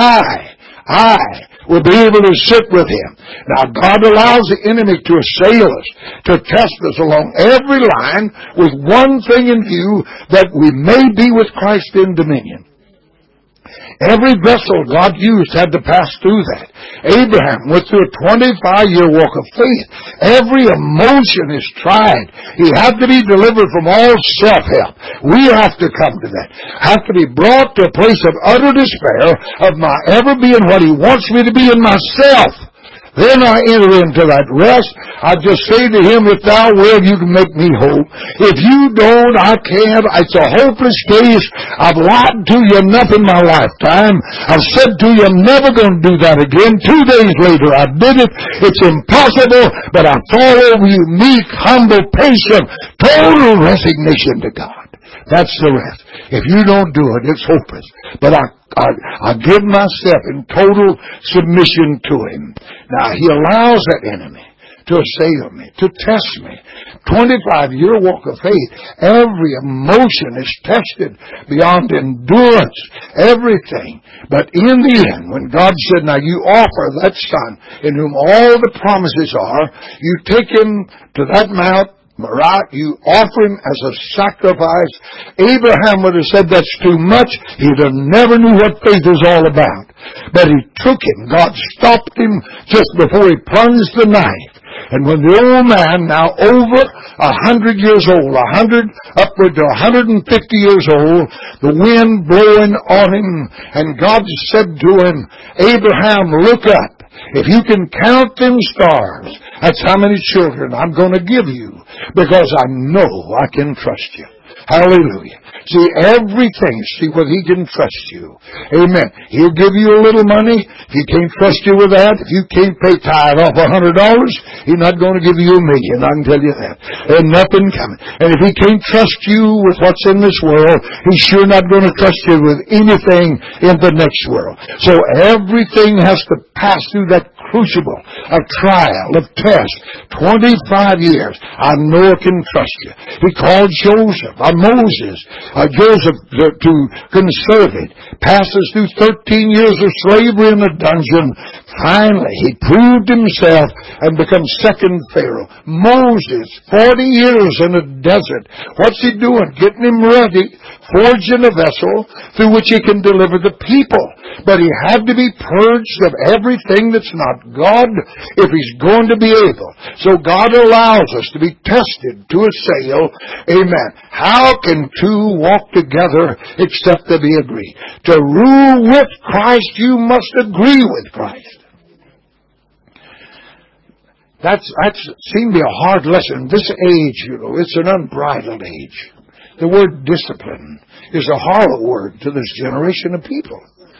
I will be able to sit with Him. Now, God allows the enemy to assail us, to test us along every line with one thing in view, that we may be with Christ in dominion. Every vessel God used had to pass through that. Abraham went through a 25-year walk of faith. Every emotion is tried. He had to be delivered from all self-help. We have to come to that. Have to be brought to a place of utter despair of my ever being what He wants me to be in myself. Then I enter into that rest. I just say to Him, if Thou will, You can make me whole. If You don't, I can't. It's a hopeless case. I've lied to You enough in my lifetime. I've said to You, I'm never going to do that again. 2 days later, I did it. It's impossible, but I fall over You, meek, humble, patient, total resignation to God. That's the rest. If You don't do it, it's hopeless. But I give myself in total submission to Him. Now, He allows that enemy to assail me, to test me. 25-year walk of faith. Every emotion is tested beyond endurance. Everything. But in the end, when God said, now you offer that Son in whom all the promises are, you take Him to that mount, right? You offer him as a sacrifice. Abraham would have said that's too much. He'd have never knew what faith is all about. But he took him. God stopped him just before he plunged the knife. And when the old man, now over 100 years old, upward to 150 years old, the wind blowing on him, and God said to him, Abraham, look up. If you can count them stars, that's how many children I'm going to give you, because I know I can trust you. Hallelujah. See, everything, see what he can trust you. Amen. He'll give you a little money. If he can't trust you with that, if you can't pay tithe off $100, he's not going to give you $1 million. I can tell you that. There's nothing coming. And if he can't trust you with what's in this world, he's sure not going to trust you with anything in the next world. So everything has to pass through that crucible of trial, of test. 25 years. I know I can trust you. He called Moses, Joseph to conserve it. Passes through 13 years of slavery in the dungeon. Finally, he proved himself and becomes second Pharaoh. Moses, 40 years in the desert. What's he doing? Getting him ready, forging a vessel through which he can deliver the people. But he had to be purged of everything that's not God if he's going to be able. So God allows us to be tested to assail. Amen. How can two walk together except they be agreed? To rule with Christ, you must agree with Christ. That's seemed to be a hard lesson. This age, it's an unbridled age. The word discipline is a horrible word to this generation of people.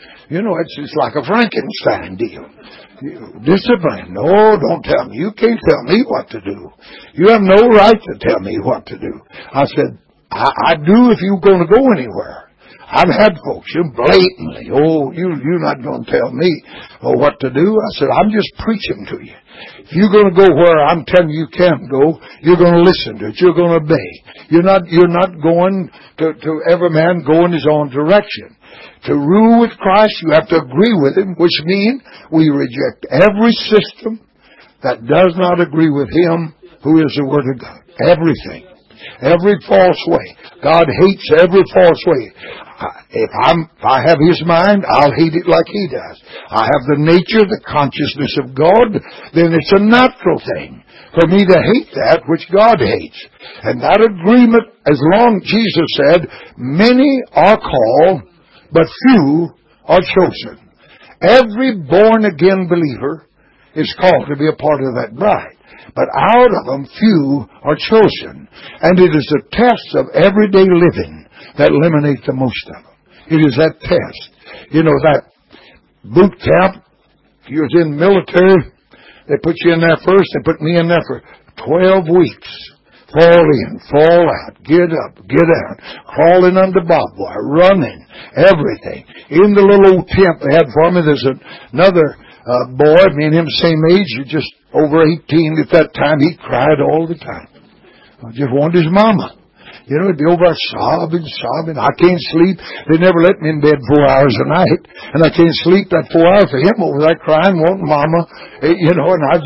It's like a Frankenstein deal. Discipline. No, don't tell me. You can't tell me what to do. You have no right to tell me what to do. I said, I do if you're going to go anywhere. I've had folks, blatantly, you're not going to tell me what to do. I said, I'm just preaching to you. If you're going to go where I'm telling you can't go, you're going to listen to it. You're going to obey. You're not going to every man go in his own direction. To rule with Christ, you have to agree with him, which means we reject every system that does not agree with him who is the Word of God. Everything. Every false way. God hates every false way. If I have his mind, I'll hate it like he does. I have the nature, the consciousness of God, then it's a natural thing for me to hate that which God hates. And that agreement, as long, Jesus said, many are called, but few are chosen. Every born-again believer is called to be a part of that bride. But out of them, few are chosen. And it is the test of everyday living that eliminates the most of them. It is that test. That boot camp, if you was in the military, they put you in there first. They put me in there for 12 weeks. Fall in, fall out, get up, get out, crawling under barbed wire, running, everything. In the little old tent they had for me, there's another boy, me and him same age, just over 18 at that time. He cried all the time. I just wanted his mama. He'd be over sobbing. I can't sleep. They never let me in bed 4 hours a night. And I can't sleep that 4 hours for him over there crying, wanting mama. And I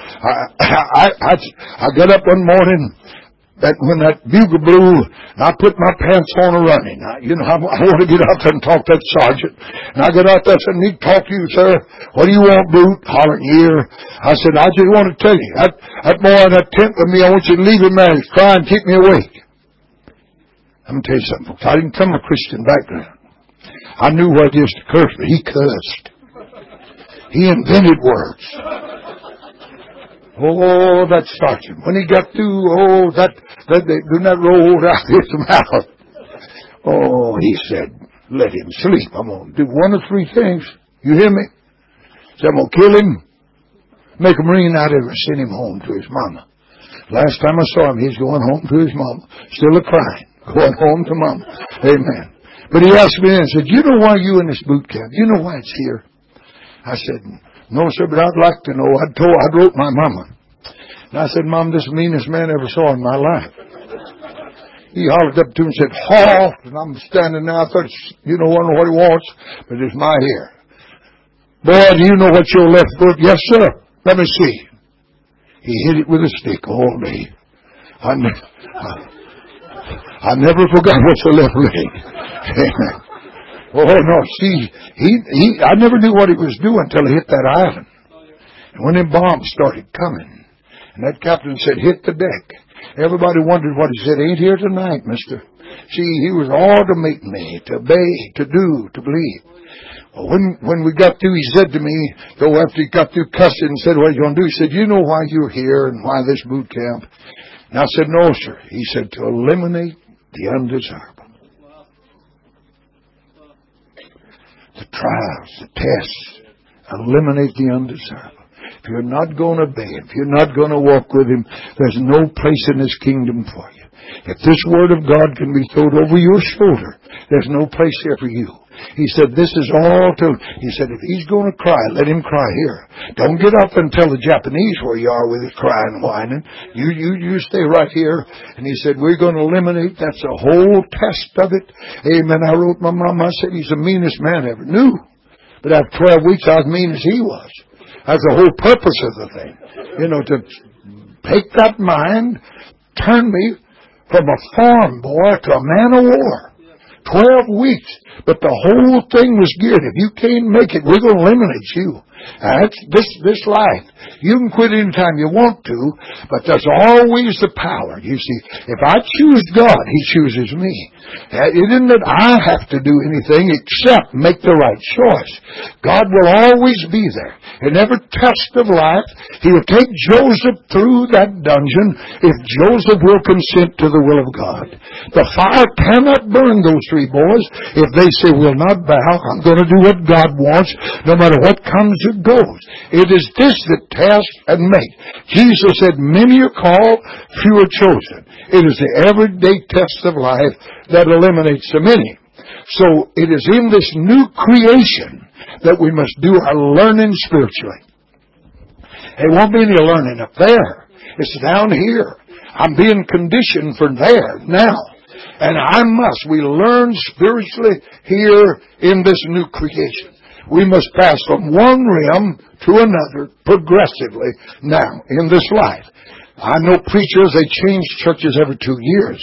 got up one morning, when that bugle blew, I put my pants on and running. I want to get out there and talk to that sergeant. And I got out there and said, I need to talk to you, sir. What do you want, Boot? Hollering here. I said, I just want to tell you, that boy in that tent with me, I want you to leave him there. He's crying, keep me awake. I'm going to tell you something, folks. I didn't come from a Christian background. I knew what it is to curse, but he cursed. He invented words. Oh, that sergeant. When he got through, that rolled out his mouth. Oh, he said, let him sleep. I'm going to do one of three things. You hear me? So I'm going to kill him, make a Marine out of him, and send him home to his mama. Last time I saw him, he's going home to his mama. Still a-crying. Going home to mama. Amen. But he asked me and said, you know why you in this boot camp? You know why it's here? I said, no, sir, but I'd like to know. I wrote my mama. And I said, Mom, this is the meanest man I ever saw in my life. He hollered up to him and said, Hall. And I'm standing there. I thought, wondering what he wants. But it's my hair. Boy, do you know what your left foot? Yes, sir. Let me see. He hit it with a stick all day. I never forgot what's the left leg. Amen. Oh no, see, I never knew what he was doing until he hit that island. And when them bombs started coming, and that captain said, hit the deck. Everybody wondered what he said. Ain't here tonight, mister. See, he was automating me to obey, to do, to believe. Well, when we got through, he said to me, though after he got through cussing and said, what are you going to do? He said, you know why you're here and why this boot camp? And I said, no, sir. He said, to eliminate the undesirable. The trials, the tests, eliminate the undesirable. If you're not going to obey Him, if you're not going to walk with Him, there's no place in His kingdom for you. If this Word of God can be thrown over your shoulder, there's no place here for you. He said, this is all to... He said, if he's going to cry, let him cry here. Don't get up and tell the Japanese where you are with his crying and whining. You stay right here. And he said, we're going to eliminate. That's the whole test of it. Amen. I wrote my mom. I said, he's the meanest man I ever knew. But after 12 weeks, I was mean as he was. That's the whole purpose of the thing. You know, to take that mind, turn me from a farm boy to a man of war. 12 weeks. But the whole thing was geared. If you can't make it, we're going to eliminate you. This life, you can quit anytime you want to, but there's always the power. You see, if I choose God, He chooses me. It isn't that I have to do anything except make the right choice. God will always be there. In every test of life, He will take Joseph through that dungeon if Joseph will consent to the will of God. The fire cannot burn those three boys if they say, we'll not bow. I'm going to do what God wants, no matter what comes or goes. It is this that test and make. Jesus said, many are called, few are chosen. It is the everyday test of life that eliminates the many. So it is in this new creation that we must do our learning spiritually. It won't be any learning up there. It's down here. I'm being conditioned for there now. And we learn spiritually here in this new creation. We must pass from one realm to another progressively now in this life. I know preachers, they change churches every 2 years.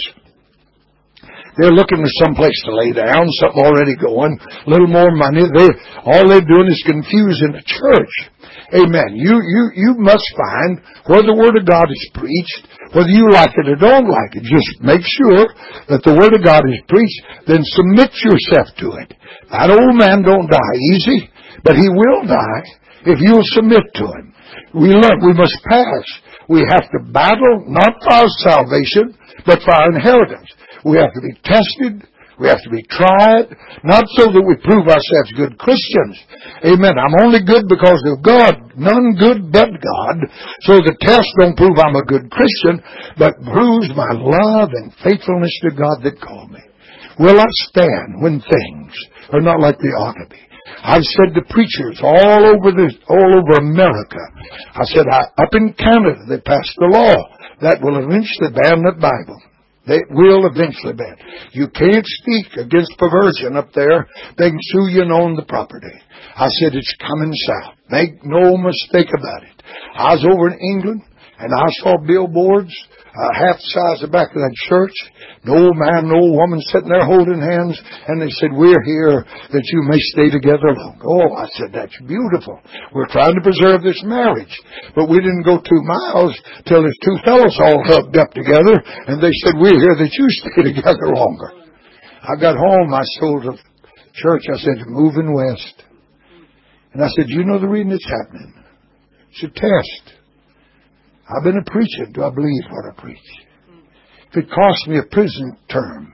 They're looking for some place to lay down, something already going, a little more money. All they're doing is confusing the church. Amen. You must find where the Word of God is preached, whether you like it or don't like it. Just make sure that the Word of God is preached, then submit yourself to it. That old man don't die easy, but he will die if you'll submit to him. We must pass. We have to battle, not for our salvation, but for our inheritance. We have to be tested. We have to be tried, not so that we prove ourselves good Christians. Amen. I'm only good because of God. None good but God. So the test don't prove I'm a good Christian, but proves my love and faithfulness to God that called me. Will I stand when things are not like they ought to be? I've said to preachers all over America, I said, up in Canada, they passed the law that will eventually ban that Bible. They will eventually ban. You can't speak against perversion up there. They can sue you and own the property. I said, it's coming south. Make no mistake about it. I was over in England, and I saw billboards half the size of the back of that church. No man, no woman sitting there holding hands. And they said, we're here that you may stay together long. Oh, I said, that's beautiful. We're trying to preserve this marriage. But we didn't go 2 miles till there's 2 fellows all hugged up together. And they said, we're here that you stay together longer. I got home. I told the church, I said, moving west. And I said, you know the reason it's happening? It's a test. I've been a preacher. Do I believe what I preach? If it costs me a prison term,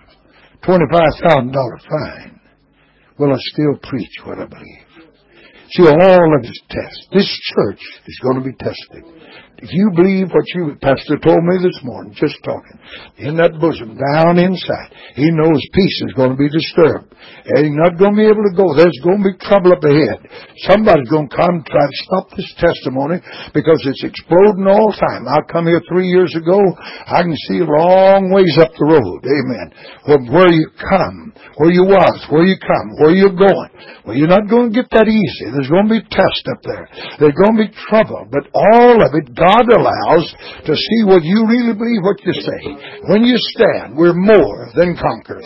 $25,000 fine, will I still preach what I believe? See, all of this test. This church is going to be tested. If you believe what Pastor told me this morning, just talking, in that bosom, down inside, he knows peace is going to be disturbed. And he's not going to be able to go. There's going to be trouble up ahead. Somebody's going to come try to stop this testimony because it's exploding all the time. I come here 3 years ago. I can see a long ways up the road. Amen. Where you come, where you was, where you come, where you're going. Well, you're not going to get that easy. There's going to be tests up there. There's going to be trouble. But all of it, God allows to see whether you really believe what you say. When you stand, we're more than conquerors.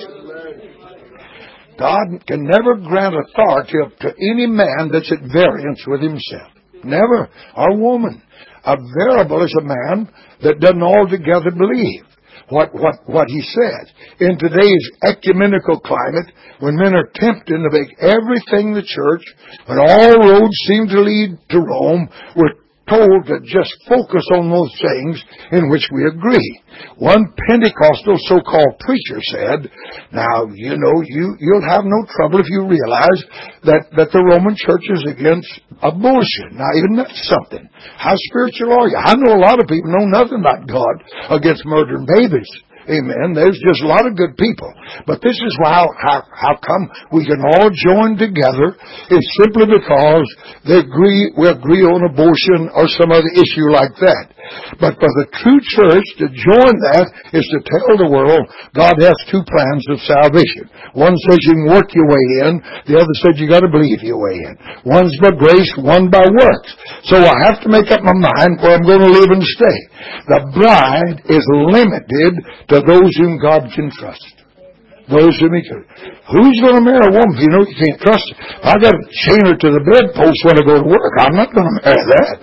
God can never grant authority up to any man that's at variance with himself. Never. Or woman. A variable is a man that doesn't altogether believe what he says. In today's ecumenical climate, when men are tempted to make everything the church, when all roads seem to lead to Rome, we're told to just focus on those things in which we agree. One Pentecostal so-called preacher said, now, you'll have no trouble if you realize that the Roman Church is against abortion. Now, isn't that something? How spiritual are you? I know a lot of people know nothing about God against murdering babies. Amen. There's just a lot of good people. But this is how come we can all join together. It's simply because we agree on abortion or some other issue like that. But for the true church to join that is to tell the world God has two plans of salvation. One says you can work your way in. The other says you got to believe your way in. One's by grace, one by works. So I have to make up my mind where I'm going to live and stay. The bride is limited to those whom God can trust. Those whom he can. Who's going to marry a woman if you can't trust her? If I got to chain her to the bedpost when I go to work, I'm not going to marry that.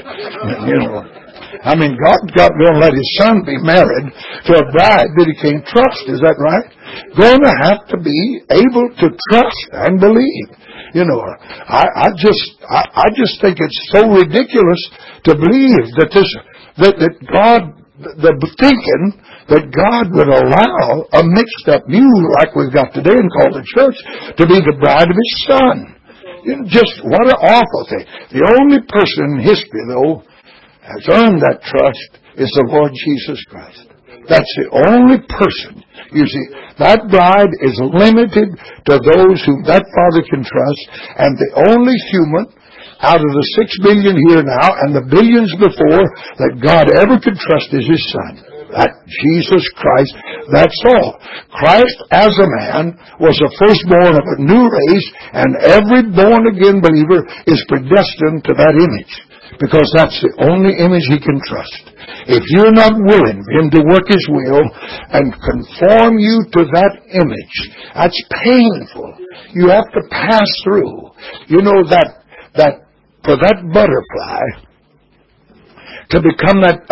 God's not going to let his son be married to a bride that he can't trust. Is that right? Going to have to be able to trust and believe. I just think it's so ridiculous to believe that God, the thinking that God would allow a mixed up mule like we've got today and called the church to be the bride of his son. Just what an awful thing. The only person in history, though, has earned that trust is the Lord Jesus Christ. That's the only person. You see, that bride is limited to those whom that Father can trust, and the only human out of the 6 billion here now and the billions before that God ever could trust is his Son. That Jesus Christ, that's all. Christ as a man was the firstborn of a new race, and every born-again believer is predestined to that image, because that's the only image he can trust. If you're not willing for him to work his will and conform you to that image, that's painful. You have to pass through. That for that butterfly to become that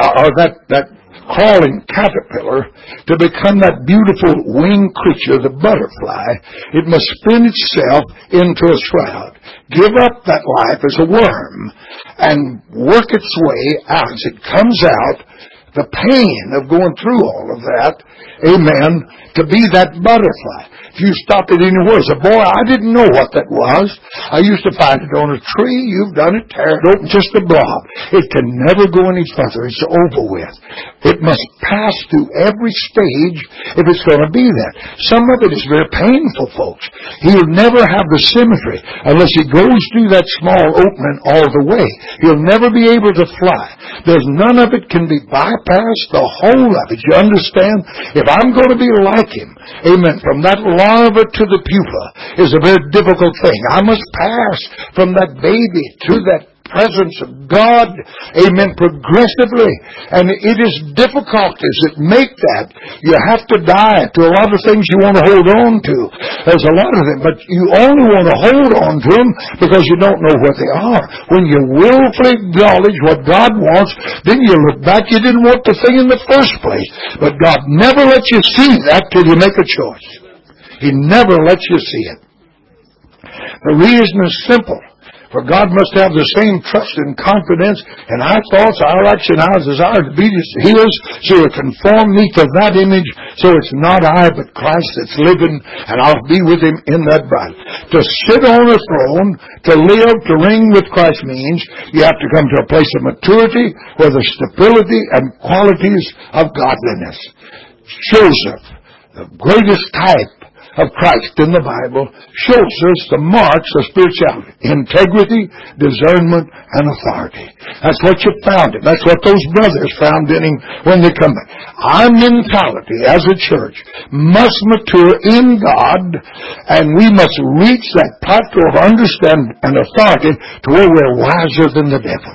crawling caterpillar, to become that beautiful winged creature, the butterfly, it must spin itself into a shroud. Give up that life as a worm and work its way out. As it comes out, the pain of going through all of that, amen, to be that butterfly. If you stop it anywhere, as a boy, I didn't know what that was. I used to find it on a tree. You've done it, tear it open, just a blob. It can never go any further. It's over with. It must pass through every stage if it's going to be that. Some of it is very painful, folks. He'll never have the symmetry unless he goes through that small opening all the way. He'll never be able to fly. There's none of it can be bypassed, the whole of it. You understand? If I'm going to be like him, amen, from that larva to the pupa is a very difficult thing. I must pass from that baby to that presence of God, amen, progressively. And it is difficulties that make that. You have to die to a lot of things you want to hold on to. There's a lot of them, but you only want to hold on to them because you don't know what they are. When you willfully acknowledge what God wants, then you look back, you didn't want the thing in the first place. But God never lets you see that till you make a choice. He never lets you see it. The reason is simple. For God must have the same trust and confidence in our thoughts, our action, our desire to be His, so He'll conform me to that image, so it's not I but Christ that's living, and I'll be with Him in that body. To sit on a throne, to live, to reign with Christ means you have to come to a place of maturity where there's stability and qualities of godliness. Joseph, the greatest type of Christ in the Bible, shows us the marks of spirituality: integrity, discernment, and authority. That's what you found him. That's what those brothers found in him when they come back. Our mentality as a church must mature in God, and we must reach that plateau of understanding and authority to where we're wiser than the devil.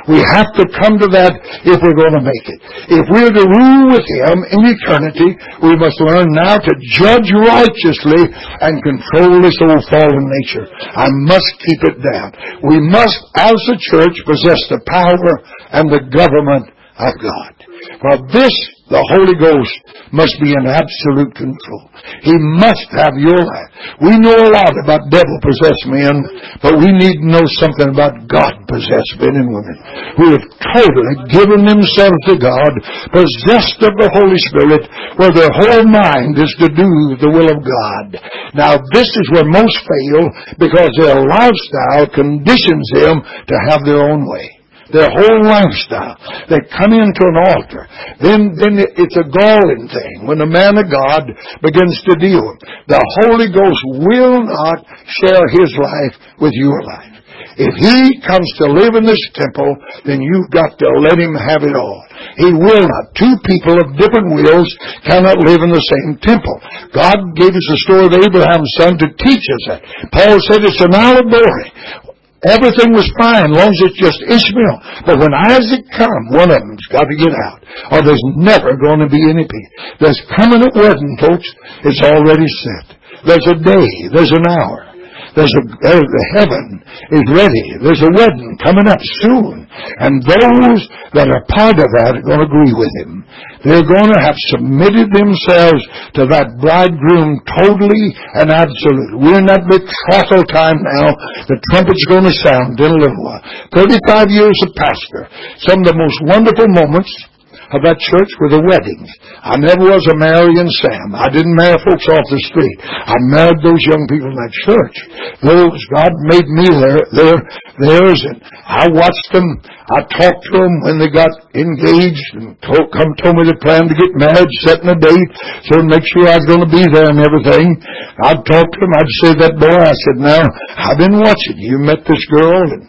We have to come to that if we're going to make it. If we're to rule with Him in eternity, we must learn now to judge righteously and control this old fallen nature. I must keep it down. We must, as a church, possess the power and the government of God. For this, the Holy Ghost must be in absolute control. He must have your life. We know a lot about devil-possessed men, but we need to know something about God-possessed men and women who have totally given themselves to God, possessed of the Holy Spirit, where their whole mind is to do the will of God. Now, this is where most fail, because their lifestyle conditions them to have their own way. Their whole lifestyle. They come into an altar. Then it's a galling thing when the man of God begins to deal with them. The Holy Ghost will not share His life with your life. If He comes to live in this temple, then you've got to let Him have it all. He will not. Two people of different wills cannot live in the same temple. God gave us the story of Abraham's son to teach us that. Paul said it's an allegory. Everything was fine, as long as it's just Ishmael. But when Isaac comes, one of them's got to get out, or there's never going to be any peace. There's coming a wedding, folks. It's already set. There's a day. There's an hour. The heaven is ready. There's a wedding coming up soon. And those that are part of that are going to agree with Him. They're going to have submitted themselves to that bridegroom totally and absolutely. We're in that betrothal time now. The trumpet's going to sound in a little while. 35 years of pastor. Some of the most wonderful moments of that church were the weddings. I never was a Mary and Sam. I didn't marry folks off the street. I married those young people in that church. Those, God made me theirs, and I watched them. I talked to them when they got engaged and told me they planned to get married, setting a date, so to make sure I was going to be there and everything. I'd talk to them. I'd say to that boy, I said, now, I've been watching. You met this girl, and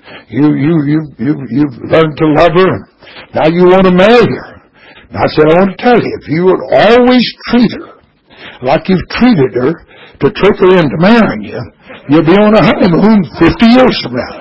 you've learned to love her. Now you want to marry her. I said, I want to tell you, if you would always treat her like you've treated her to trick her into marrying you, you'll be on a honeymoon 50 years from now.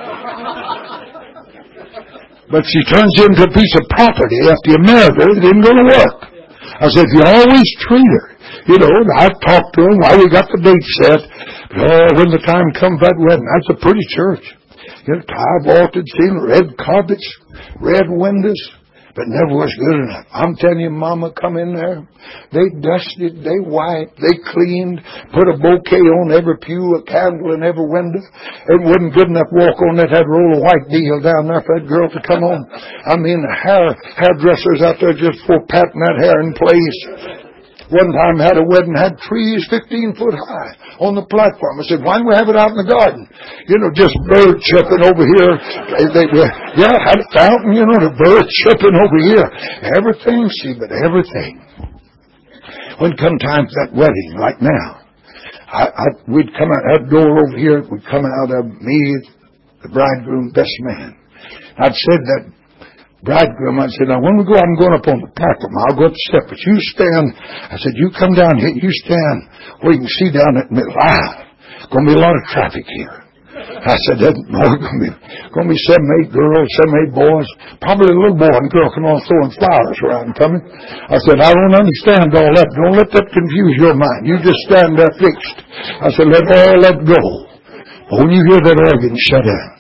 But she turns into a piece of property after you married her, it isn't going to work. I said, if you always treat her, I've talked to them while we got the date set. But, when the time comes for that wedding, that's a pretty church. Tie vaulted ceiling, red carpets, red windows. But never was good enough. I'm telling you, Mama come in there. They dusted, they wiped, they cleaned, put a bouquet on every pew, a candle in every window. It wasn't good enough to walk on that roll of white deal down there for that girl to come on. I mean, the hairdressers out there just for patting that hair in place. One time had a wedding, had trees 15 foot high on the platform. I said, why don't we have it out in the garden? Just birds chirping over here. Had a fountain, the birds chirping over here. Everything, but everything. When come time for that wedding, like now, we'd come out, that door over here, would come out of me, the bridegroom, best man. I'd said that bridegroom, I said, now when we go out, I'm going up on the platform. I'll go up the step, but you stand. I said, you come down here, you stand where you can see down at middle. Going to be a lot of traffic here. I said, there's more going to be 7, 8 girls, 7, 8 boys. Probably a little boy and girl can all throwing flowers around coming. I said, I don't understand all that. Don't let that confuse your mind. You just stand there fixed. I said, let all that go. But when you hear that organ shut down,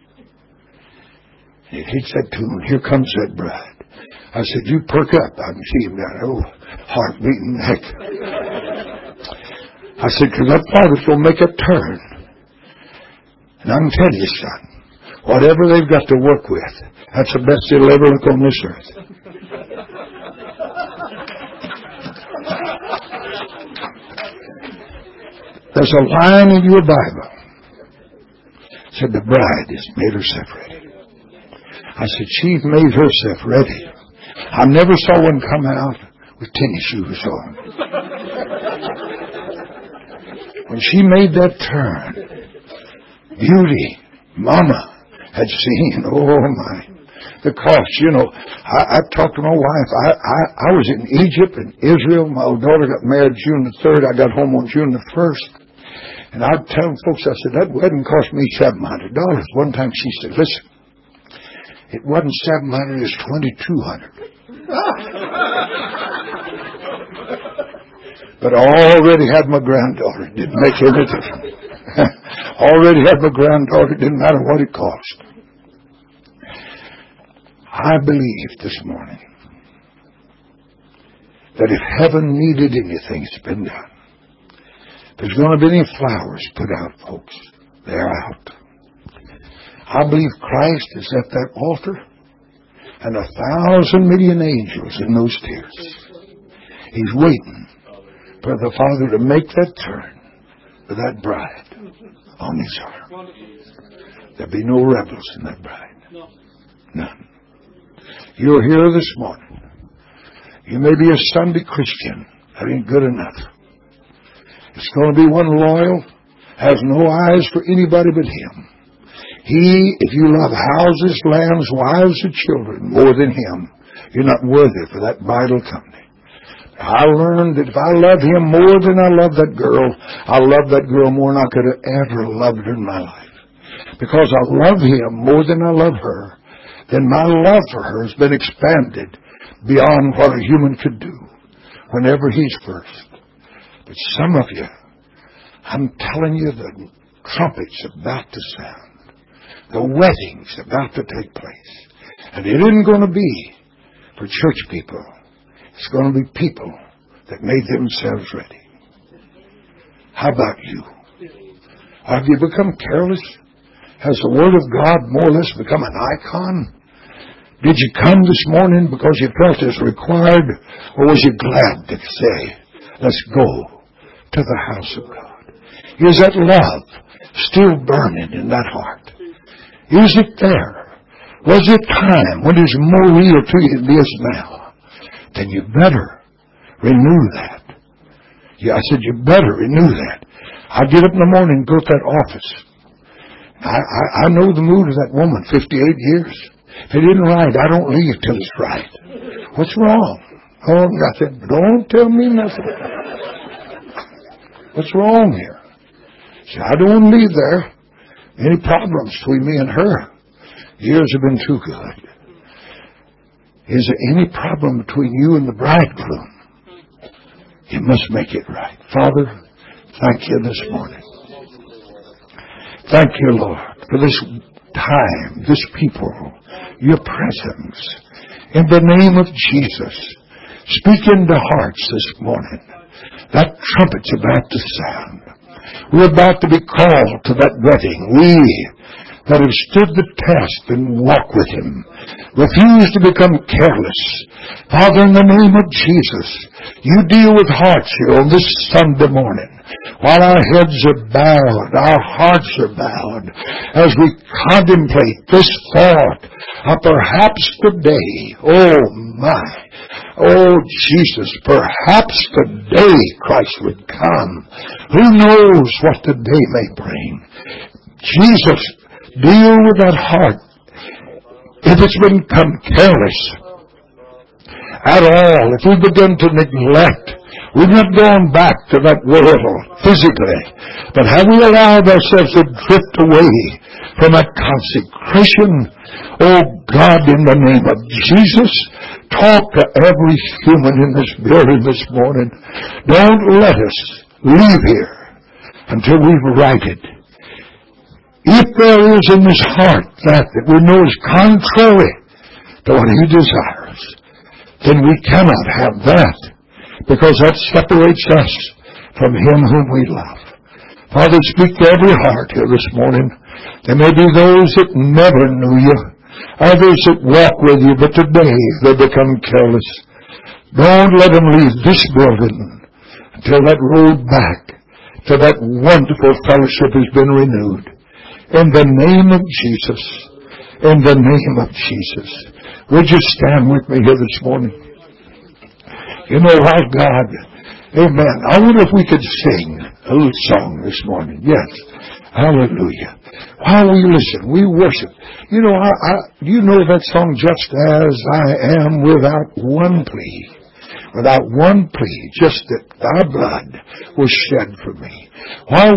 it hits that tune. Here comes that bride. I said, you perk up. I can see him down there. Oh, heart beating neck. I said, because that father's going to make a turn. And I can tell you, son, whatever they've got to work with, that's the best they'll ever look on this earth. There's a line in your Bible. It said the bride has made herself ready. I said, she made herself ready. I never saw one come out with tennis shoes on. When she made that turn, beauty, Mama had seen, oh my, the cost. I've talked to my wife. I was in Egypt and Israel. My daughter got married June the 3rd. I got home on June the 1st. And I'd tell folks, I said, that wedding cost me $700. One time she said, listen, It wasn't 700, it was 2,200. But I already had my granddaughter. It didn't make any difference. Already had my granddaughter. It didn't matter what it cost. I believe this morning that if heaven needed anything, it's been done. If there's going to be any flowers put out, folks, they're out. I believe Christ is at that altar and 1,000 million angels in those tears. He's waiting for the Father to make that turn for that bride on His arm. There'll be no rebels in that bride. None. You're here this morning. You may be a Sunday Christian. That ain't good enough. It's going to be one loyal, has no eyes for anybody but Him. If you love houses, lands, wives, and children more than Him, you're not worthy for that vital company. I learned that if I love Him more than I love that girl, I love that girl more than I could have ever loved her in my life. Because I love Him more than I love her, then my love for her has been expanded beyond what a human could do whenever He's first. But some of you, I'm telling you, the trumpet's about to sound. The wedding's about to take place. And it isn't going to be for church people. It's going to be people that made themselves ready. How about you? Have you become careless? Has the Word of God more or less become an icon? Did you come this morning because you felt it's required, or was you glad to say, let's go to the house of God? Is that love still burning in that heart? Is it there? Was it time when it's more real to you than it is now? Then you better renew that. Yeah, I said you better renew that. I get up in the morning and go to that office. I know the mood of that woman, 58 years. If it isn't right, I don't leave till it's right. What's wrong? Oh, nothing. Don't tell me nothing. What's wrong here? See, I don't want to leave there. Any problems between me and her? Years have been too good. Is there any problem between you and the bridegroom? You must make it right. Father, thank you this morning. Thank you, Lord, for this time, this people, your presence. In the name of Jesus, speak into hearts this morning. That trumpet's about to sound. We're about to be called to that wedding. We that have stood the test and walk with Him, refuse to become careless. Father, in the name of Jesus, you deal with hearts here on this Sunday morning. While our heads are bowed, our hearts are bowed, as we contemplate this thought of perhaps the day, oh Jesus, perhaps the day Christ would come. Who knows what the day may bring? Jesus, deal with that heart. If it's become careless at all, if we've begun to neglect, we've not gone back to that world physically, but have we allowed ourselves to drift away from that consecration? Oh God, in the name of Jesus, talk to every human in this building this morning. Don't let us leave here until we've righted. If there is in this heart that we know is contrary to what He desires, then we cannot have that, because that separates us from Him whom we love. Father, speak to every heart here this morning. There may be those that never knew You, others that walk with You, but today they become careless. Don't let them leave this building until that road back to that wonderful fellowship has been renewed. In the name of Jesus. In the name of Jesus. Would you stand with me here this morning? You know our God. Amen. I wonder if we could sing a little song this morning. Yes. Hallelujah. While we listen, we worship. You know, you know that song, Just As I Am, without one plea. Without one plea. Just that Thy blood was shed for me.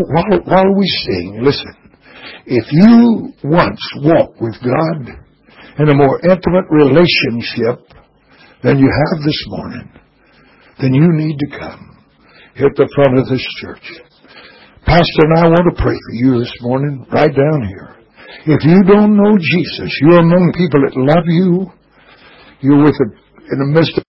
While we sing, listen. If you once walked with God, in a more intimate relationship than you have this morning, then you need to come here at the front of this church. Pastor and I want to pray for you this morning, right down here. If you don't know Jesus, you're among people that love you. You're in the midst of